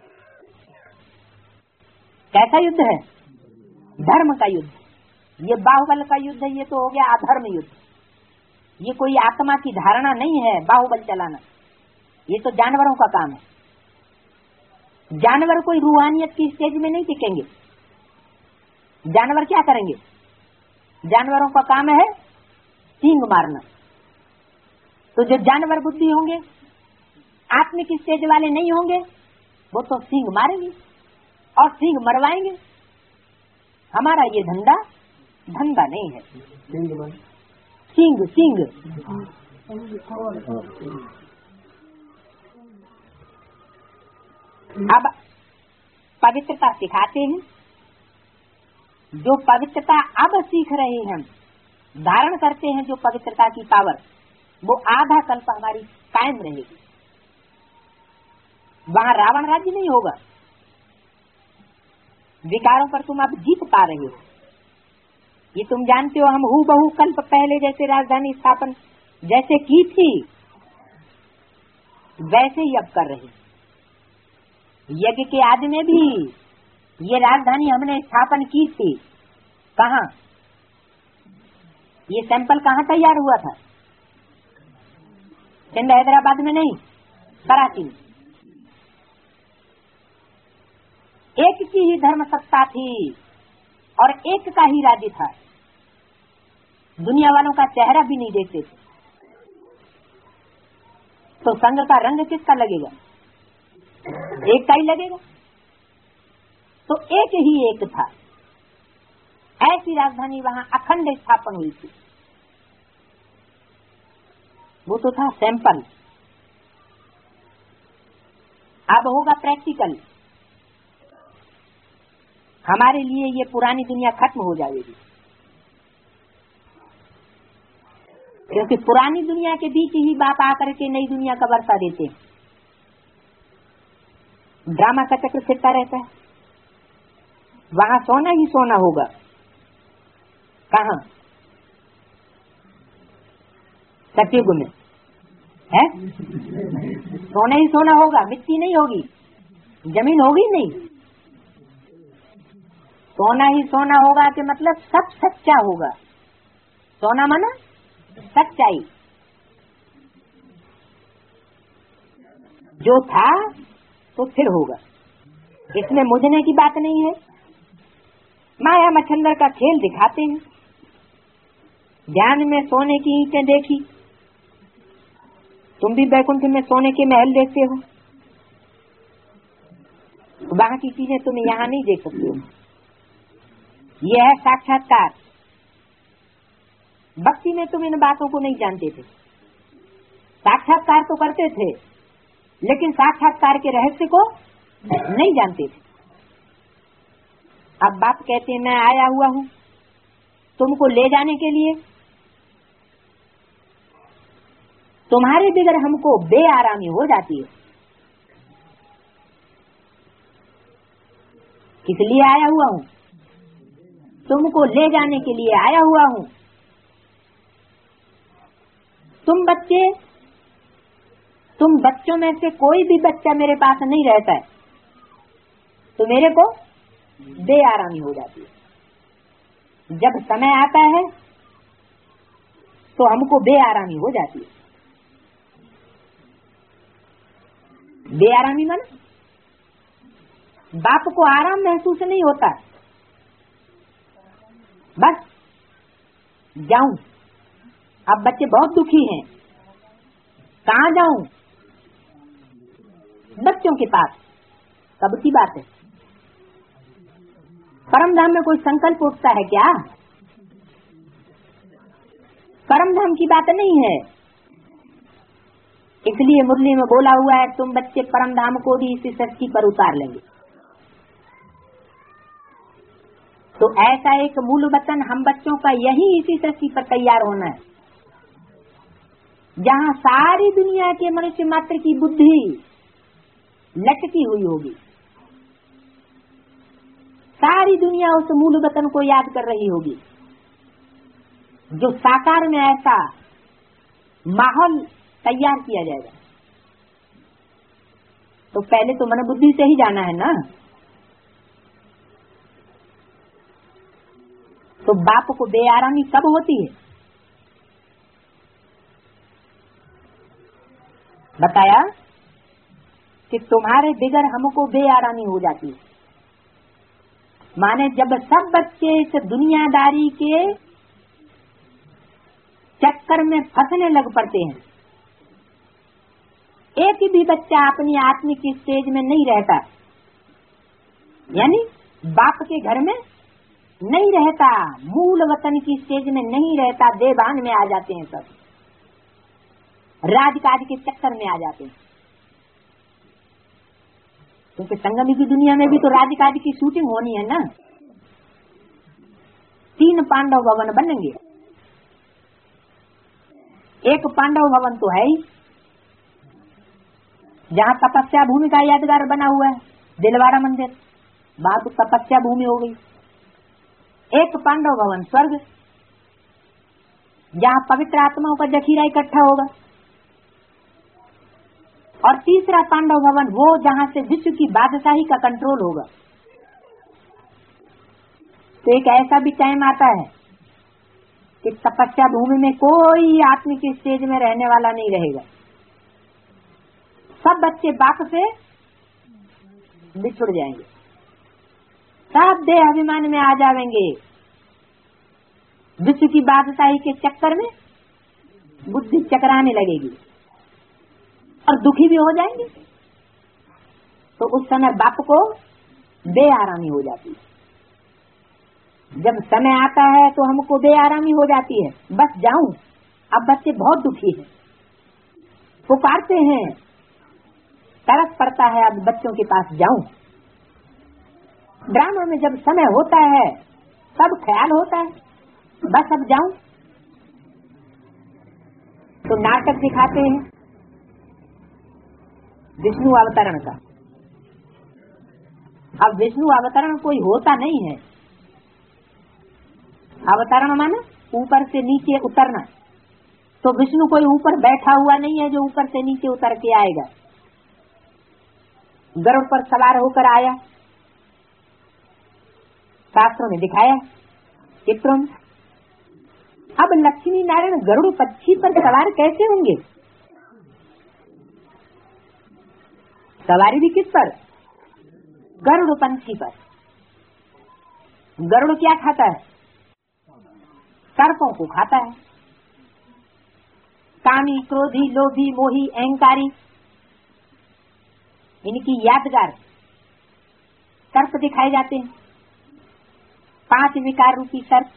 कैसा युद्ध है? धर्म का युद्ध। ये बाहुबल का युद्ध है, ये तो हो गया अधर्म युद्ध। ये कोई आत्मा की धारणा नहीं है बाहुबल चलाना, ये तो जानवरों का काम है। जानवर कोई रूहानियत की स्टेज में नहीं टिकेंगे। जानवर क्या करेंगे? जानवरों का काम है सींग मारना। तो जो जानवर बुद्धि होंगे, आत्मिक स्टेज वाले नहीं होंगे, वो तो सींग मारेंगे और सींग मरवाएंगे। हमारा ये धंधा धंधा नहीं है। सींग सींग अब पवित्रता सिखाते हैं। जो पवित्रता अब सीख रहे हैं, धारण करते हैं, जो पवित्रता की पावर, वो आधा कल्प हमारी कायम रहेगी। वहां रावण राज्य नहीं होगा। विकारों पर तुम अब जीत पा रहे हो, ये तुम जानते हो। हम हू बहू कल्प पहले जैसे राजधानी स्थापन जैसे की थी वैसे ही अब कर रहे। यज्ञ के आदि में भी ये राजधानी हमने स्थापन की थी। कहाँ? ये सैंपल कहाँ तैयार हुआ था? सिंध हैदराबाद में नहीं, कराची में। एक की ही धर्म सत्ता थी और एक का ही राज्य था। दुनिया वालों का चेहरा भी नहीं देखते थे। तो संघ का रंग किसका लगेगा? एक का ही लगेगा। तो एक ही एक था। ऐसी राजधानी वहां अखंड स्थापन हुई थी। वो तो था सैंपल। अब होगा प्रैक्टिकल। हमारे लिए ये पुरानी दुनिया खत्म हो जाएगी, क्योंकि पुरानी दुनिया के बीच ही बाप आकर के नई दुनिया का वर्षा देते हैं। ड्रामा का चक्र फिरता रहता है। वहां सोना ही सोना होगा। कहाँ? सतयुग में है सोना ही सोना होगा, मिट्टी नहीं होगी, जमीन होगी नहीं। सोना ही सोना होगा कि मतलब सब सच्चा होगा। सोना माना सच्चाई। जो था तो फिर होगा, इसमें मुझने की बात नहीं है। माया मच्छंदर का खेल दिखाते हैं। ध्यान में सोने की ईंटें देखी, तुम भी बैकुंठ में सोने के महल देखते हो। वहां की चीजें तुम यहाँ नहीं देख सकते हो। यह है साक्षात्कार। भक्ति में तुम इन बातों को नहीं जानते थे। साक्षात्कार तो करते थे, लेकिन साक्षात्कार के रहस्य को नहीं जानते थे। अब बाप कहते हैं मैं आया हुआ हूँ तुमको ले जाने के लिए। तुम्हारे बगैर हमको बेआरामी हो जाती है। किस लिए आया हुआ हूँ? तुमको ले जाने के लिए आया हुआ हूँ। तुम बच्चे, तुम बच्चों में से कोई भी बच्चा मेरे पास नहीं रहता है तो मेरे को बेआरामी हो जाती है। जब समय आता है तो हमको बेआरामी हो जाती है। बेआरामी माने बाप को आराम महसूस नहीं होता। बस जाऊं, अब बच्चे बहुत दुखी हैं, कहाँ जाऊं? बच्चों के पास। कब की बात है? परम धाम में कोई संकल्प उठता है क्या? परम धाम की बात नहीं है। इसलिए मुरली में बोला हुआ है तुम बच्चे परम धाम को भी इसी सृष्टि पर उतार लेंगे। तो ऐसा एक मूल वतन हम बच्चों का यही इसी सृष्टि पर तैयार होना है, जहाँ सारी दुनिया के मनुष्य मात्र की बुद्धि लटकी हुई होगी। सारी दुनिया उस मूल वतन को याद कर रही होगी। जो साकार में ऐसा माहौल तैयार किया जाएगा, तो पहले तो मन बुद्धि से ही जाना है ना। तो बाप को बेआरामी कब होती है? बताया कि तुम्हारे बिगर हमको बेआरामी हो जाती है। माने जब सब बच्चे इस दुनियादारी के चक्कर में फंसने लग पड़ते हैं, एक भी बच्चा अपनी आत्मिक स्टेज में नहीं रहता, यानी बाप के घर में नहीं रहता, मूल वतन की स्टेज में नहीं रहता, देवान में आ जाते हैं, सब राजकाज के चक्कर में आ जाते हैं। क्योंकि संगम की दुनिया में भी तो राजकाज की शूटिंग होनी है ना। तीन पांडव भवन बनेंगे। एक पांडव भवन तो है ही, जहाँ तपस्या भूमि का यादगार बना हुआ है, दिलवाड़ा मंदिर, वहां तो तपस्या भूमि हो गई। एक पांडव भवन स्वर्ग, जहाँ पवित्र आत्माओं का जखीरा इकट्ठा होगा। और तीसरा पांडव भवन वो जहाँ से विश्व की बादशाही का कंट्रोल होगा। तो एक ऐसा भी टाइम आता है कि तपस्या भूमि में कोई आत्मिक स्टेज में रहने वाला नहीं रहेगा। सब बच्चे बाप से बिछुड़ जाएंगे, सब देह अभिमान में आ जाएंगे। विश्व की बादशाही के चक्कर में बुद्धि चकराने लगेगी और दुखी भी हो जाएंगे। तो उस समय बाप को बेआरामी हो जाती है। जब समय आता है तो हमको बेआरामी हो जाती है, बस जाऊं। अब बच्चे बहुत दुखी हैं, पुकारते हैं, तरस पड़ता है अब बच्चों के पास जाऊं। ड्रामा में जब समय होता है तब ख्याल होता है बस अब जाऊं। तो नाटक दिखाते हैं विष्णु अवतरण का। अब विष्णु अवतरण कोई होता नहीं है। अवतरण माने ऊपर से नीचे उतरना। तो विष्णु कोई ऊपर बैठा हुआ नहीं है जो ऊपर से नीचे उतर के आएगा। गरुड़ पर सवार होकर आया, शास्त्रों में दिखाया चित्रों में। अब लक्ष्मी नारायण गरुड़ पक्षी पर सवार कैसे होंगे? सवारी भी किस पर? गरुड़ पंछी पर। गरुड़ क्या खाता है? सर्पों को खाता है। कामी, क्रोधी, लोभी, मोही, अहंकारी, इनकी यादगार सर्प दिखाए जाते हैं। पांच विकार रूपी सर्प।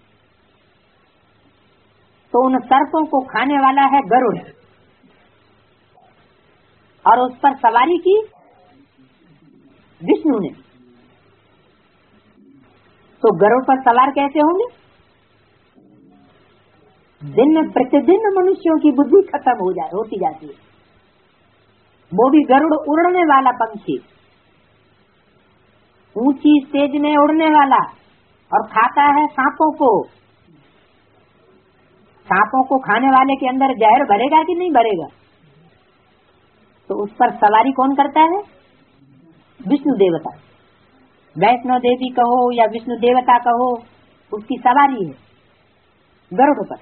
तो उन सर्पों को खाने वाला है गरुड़, और उस पर सवारी की विष्णु ने। तो गरुड़ पर सवार कैसे होंगे? दिन प्रतिदिन मनुष्यों की बुद्धि खत्म हो जाए होती जाती है। वो भी गरुड़ उड़ने वाला पंछी। ऊंची स्टेज में उड़ने वाला और खाता है सांपों को। सांपों को खाने वाले के अंदर जहर भरेगा कि नहीं भरेगा? तो उस पर सवारी कौन करता है? विष्णु देवता। वैष्णो देवी कहो या विष्णु देवता कहो, उसकी सवारी है गरुड़ पर।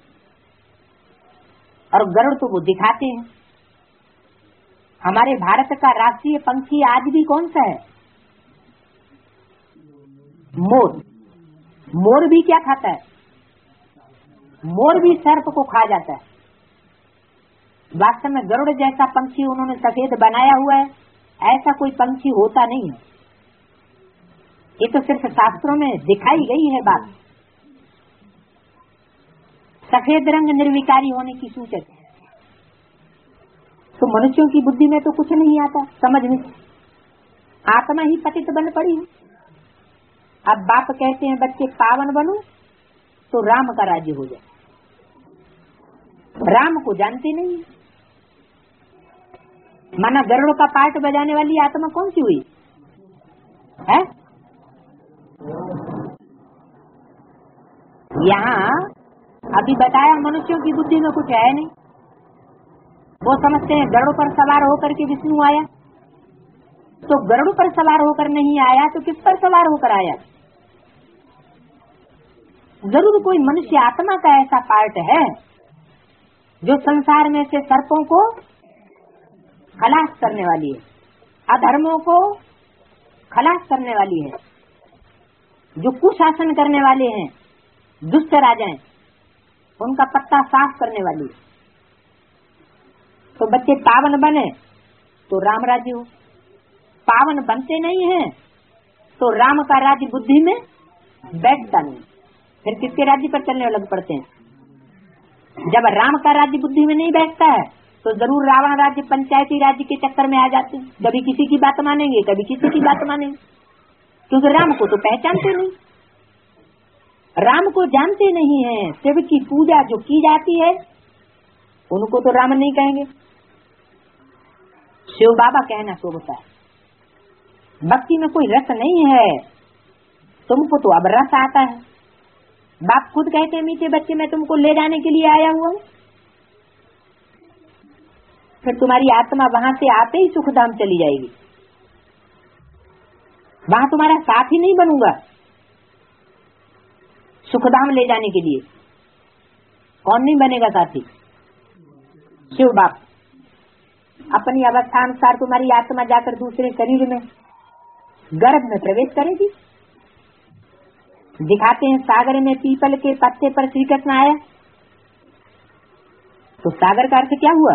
और गरुड़ तो वो दिखाते हैं। हमारे भारत का राष्ट्रीय पंछी आज भी कौन सा है? मोर। मोर भी क्या खाता है? मोर भी सर्प को खा जाता है। वास्तव में गरुड़ जैसा पंछी उन्होंने सफेद बनाया हुआ है, ऐसा कोई पंछी होता नहीं है। ये तो सिर्फ शास्त्रों में दिखाई गई है बात। सफेद रंग निर्विकारी होने की सूचक है। तो मनुष्यों की बुद्धि में तो कुछ नहीं आता समझ में, आत्मा ही पतित बन पड़ी है। अब बाप कहते हैं बच्चे पावन बनो तो राम का राज्य हो जाए। राम को जानते नहीं। माना गरुड़ का पार्ट बजाने वाली आत्मा कौन सी हुई है? यहाँ अभी बताया मनुष्यों की बुद्धि में कुछ है नहीं। वो समझते हैं गरुड़ पर सवार होकर के विष्णु आया, तो गरुड़ पर सवार होकर नहीं आया तो किस पर सवार होकर आया? जरूर कोई मनुष्य आत्मा का ऐसा पार्ट है जो संसार में से सर्पों को खलास करने वाली है, अधर्मों को खलास करने वाली है, जो कुशासन करने वाले हैं, दुष्ट राजाएं, उनका पत्ता साफ करने वाली है। तो बच्चे पावन बने तो राम राज्य हो, पावन बनते नहीं हैं तो राम का राज्य बुद्धि में बैठता नहीं, फिर किसके राज्य पर चलने लग पड़ते हैं? जब राम का राज्य बुद्धि में नहीं बैठता है तो जरूर रावण राज्य पंचायती राज्य के चक्कर में आ जाते हैं। कभी किसी की बात मानेंगे, कभी किसी की बात मानेंगे, क्योंकि राम को तो पहचानते नहीं, राम को जानते नहीं है। शिव की पूजा जो की जाती है उनको तो राम नहीं कहेंगे, शिव बाबा कहना शोभता है। भक्ति में कोई रस नहीं है, तुमको तो अब रस आता है। बाप खुद कहते हैं मीठे बच्चे मैं तुमको ले जाने के लिए आया हुआ हूँ। फिर तुम्हारी आत्मा वहां से आते ही सुखधाम चली जाएगी, वहां तुम्हारा साथ ही नहीं बनूंगा। सुखधाम ले जाने के लिए कौन नहीं बनेगा साथी? शिव बाप। अपनी अवस्था अनुसार तुम्हारी आत्मा जाकर दूसरे शरीर में गर्भ में प्रवेश करेगी। दिखाते हैं सागर में पीपल के पत्ते पर श्री कृष्ण आया, तो सागर का अर्थ क्या हुआ?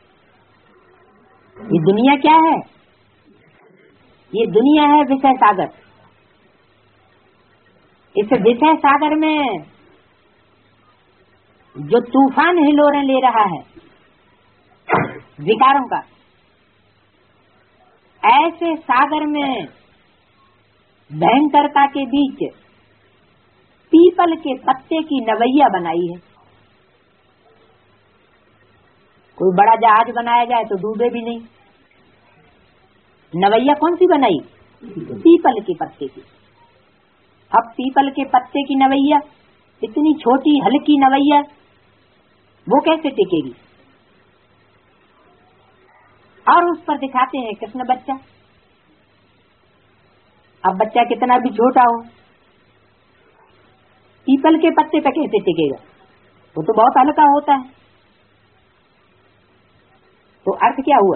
ये दुनिया क्या है? ये दुनिया है विषय सागर। इस विषय सागर में जो तूफान हिलोरें ले रहा है विकारों का, ऐसे सागर में भयंकरता के बीच पीपल के पत्ते की नवैया बनाई है। कोई बड़ा जहाज बनाया जाए तो डूबे भी नहीं। नवैया कौन सी बनाई? पीपल के पत्ते की। अब पीपल के पत्ते की नवैया, इतनी छोटी हल्की नवैया, वो कैसे टिकेगी? और उस पर दिखाते हैं कृष्ण बच्चा। अब बच्चा कितना भी छोटा हो, पीपल के पत्ते पे कैसे टिकेगा? वो तो बहुत हल्का होता है। तो अर्थ क्या हुआ?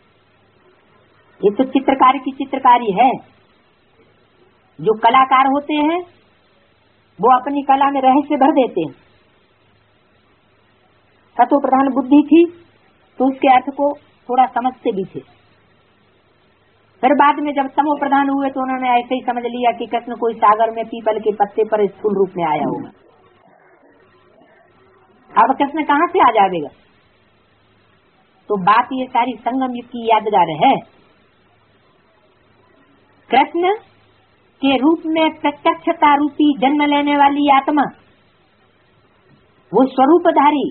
ये तो चित्रकार की चित्रकारी है। जो कलाकार होते हैं वो अपनी कला में रहस्य भर देते हैं। सतो प्रधान बुद्धि थी तो उसके अर्थ को थोड़ा समझते भी थे। फिर बाद में जब तमो प्रधान हुए तो उन्होंने ऐसे ही समझ लिया कि कृष्ण कोई सागर में पीपल के पत्ते पर स्थूल रूप में आया होगा। अब कृष्ण कहाँ से आ जाएगा? तो बात ये सारी संगम युग की यादगार है। कृष्ण के रूप में प्रत्यक्षता रूपी जन्म लेने वाली आत्मा, वो स्वरूपधारी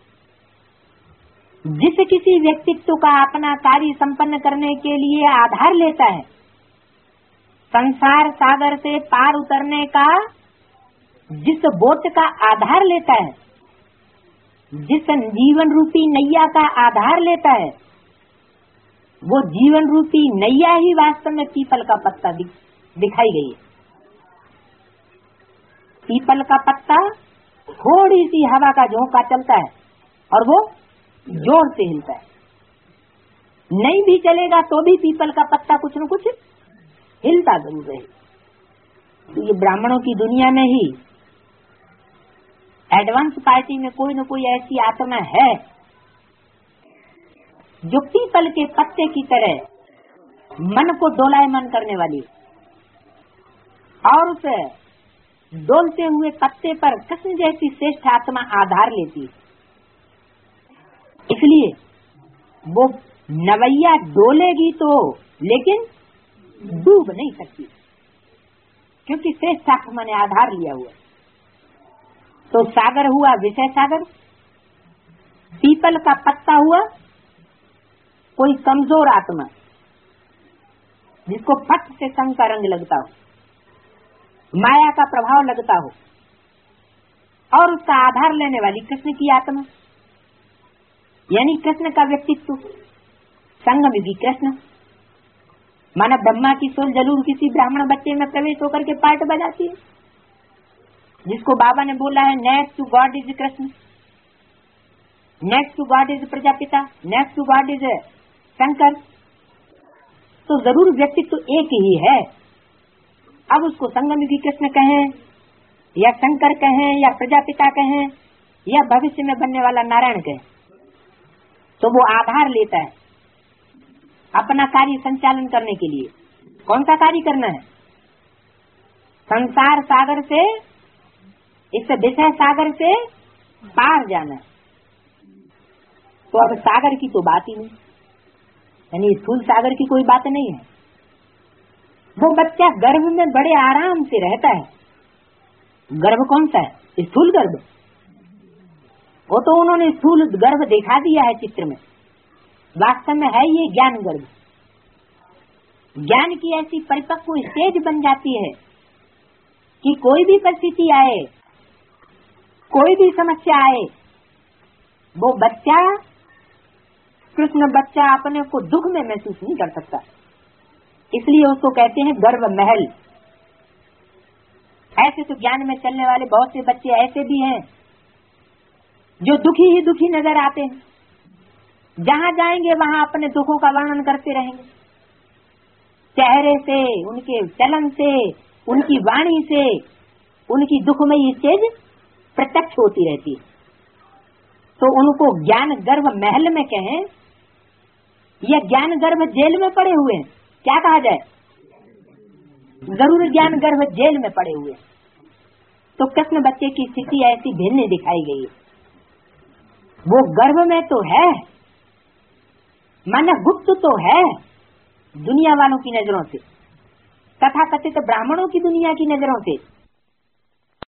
जिस किसी व्यक्तित्व का अपना कार्य संपन्न करने के लिए आधार लेता है, संसार सागर से पार उतरने का जिस बोट का आधार लेता है, जिस जीवन रूपी नैया का आधार लेता है, वो जीवन रूपी नैया ही वास्तव में पीपल का पत्ता दि, दिखाई गई है। पीपल का पत्ता थोड़ी सी हवा का झोंका चलता है और वो जोर से हिलता है, नहीं भी चलेगा तो भी पीपल का पत्ता कुछ न कुछ हिलता जरूर रहे। तो ये ब्राह्मणों की दुनिया में ही एडवांस पार्टी में कोई न कोई ऐसी आत्मा है जो पीपल के पत्ते की तरह मन को डोलायमान करने वाली, और उस डोलते हुए पत्ते पर कृष्ण जैसी श्रेष्ठ आत्मा आधार लेती। इसलिए वो नवैया डोलेगी तो, लेकिन डूब नहीं सकती, क्योंकि श्रेष्ठ आत्मा ने आधार लिया हुआ। तो सागर हुआ विषय सागर, पीपल का पत्ता हुआ कोई कमजोर आत्मा जिसको फट से संग का रंग लगता हो, माया का प्रभाव लगता हो, और उसका आधार लेने वाली कृष्ण की आत्मा, यानी कृष्ण का व्यक्तित्व, संगम युगी कृष्ण। माना ब्रह्मा की सोल जरूर किसी ब्राह्मण बच्चे में प्रवेश होकर के पार्ट बजाती है, जिसको बाबा ने बोला है next to God is Krishna, next to God is Prajapita, next to God is Shankar. तो जरूर व्यक्तित्व तो एक ही है। अब उसको संगम युगी कृष्ण कहें या शंकर कहें या प्रजापिता कहें या भविष्य में बनने वाला नारायण कहें, तो वो आधार लेता है अपना कार्य संचालन करने के लिए। कौन सा कार्य करना है? संसार सागर से, इस विषय सागर से पार जाना। तो अब सागर की तो बात ही नहीं, यानी स्थूल सागर की कोई बात नहीं है। वो बच्चा गर्भ में बड़े आराम से रहता है। गर्भ कौन सा है? स्थूल गर्भ। वो तो उन्होंने स्थूल गर्भ दिखा दिया है चित्र में, वास्तव में है ये ज्ञान गर्भ। ज्ञान की ऐसी परिपक्व स्टेज बन जाती है कि कोई भी परिस्थिति आए, कोई भी समस्या आए, वो बच्चा, कृष्ण बच्चा अपने को दुख में महसूस नहीं कर सकता। इसलिए उसको कहते हैं गर्भ महल। ऐसे तो ज्ञान में चलने वाले बहुत से बच्चे ऐसे भी हैं जो दुखी ही दुखी नजर आते हैं, जहाँ जाएंगे वहाँ अपने दुखों का वर्णन करते रहेंगे। चेहरे से, उनके चलन से, उनकी वाणी से उनकी दुखमयी चीज प्रत्यक्ष होती रहती है। तो उनको ज्ञान गर्भ महल में कहें या ज्ञान गर्भ जेल में पड़े हुए हैं, क्या कहा जाए? जरूर ज्ञान गर्भ जेल में पड़े हुए। तो कृष्ण बच्चे की स्थिति ऐसी भिन्न दिखाई गई है। वो गर्भ में तो है, माना गुप्त तो है दुनिया वालों की नजरों से, तथा कथित ब्राह्मणों की दुनिया की नजरों से,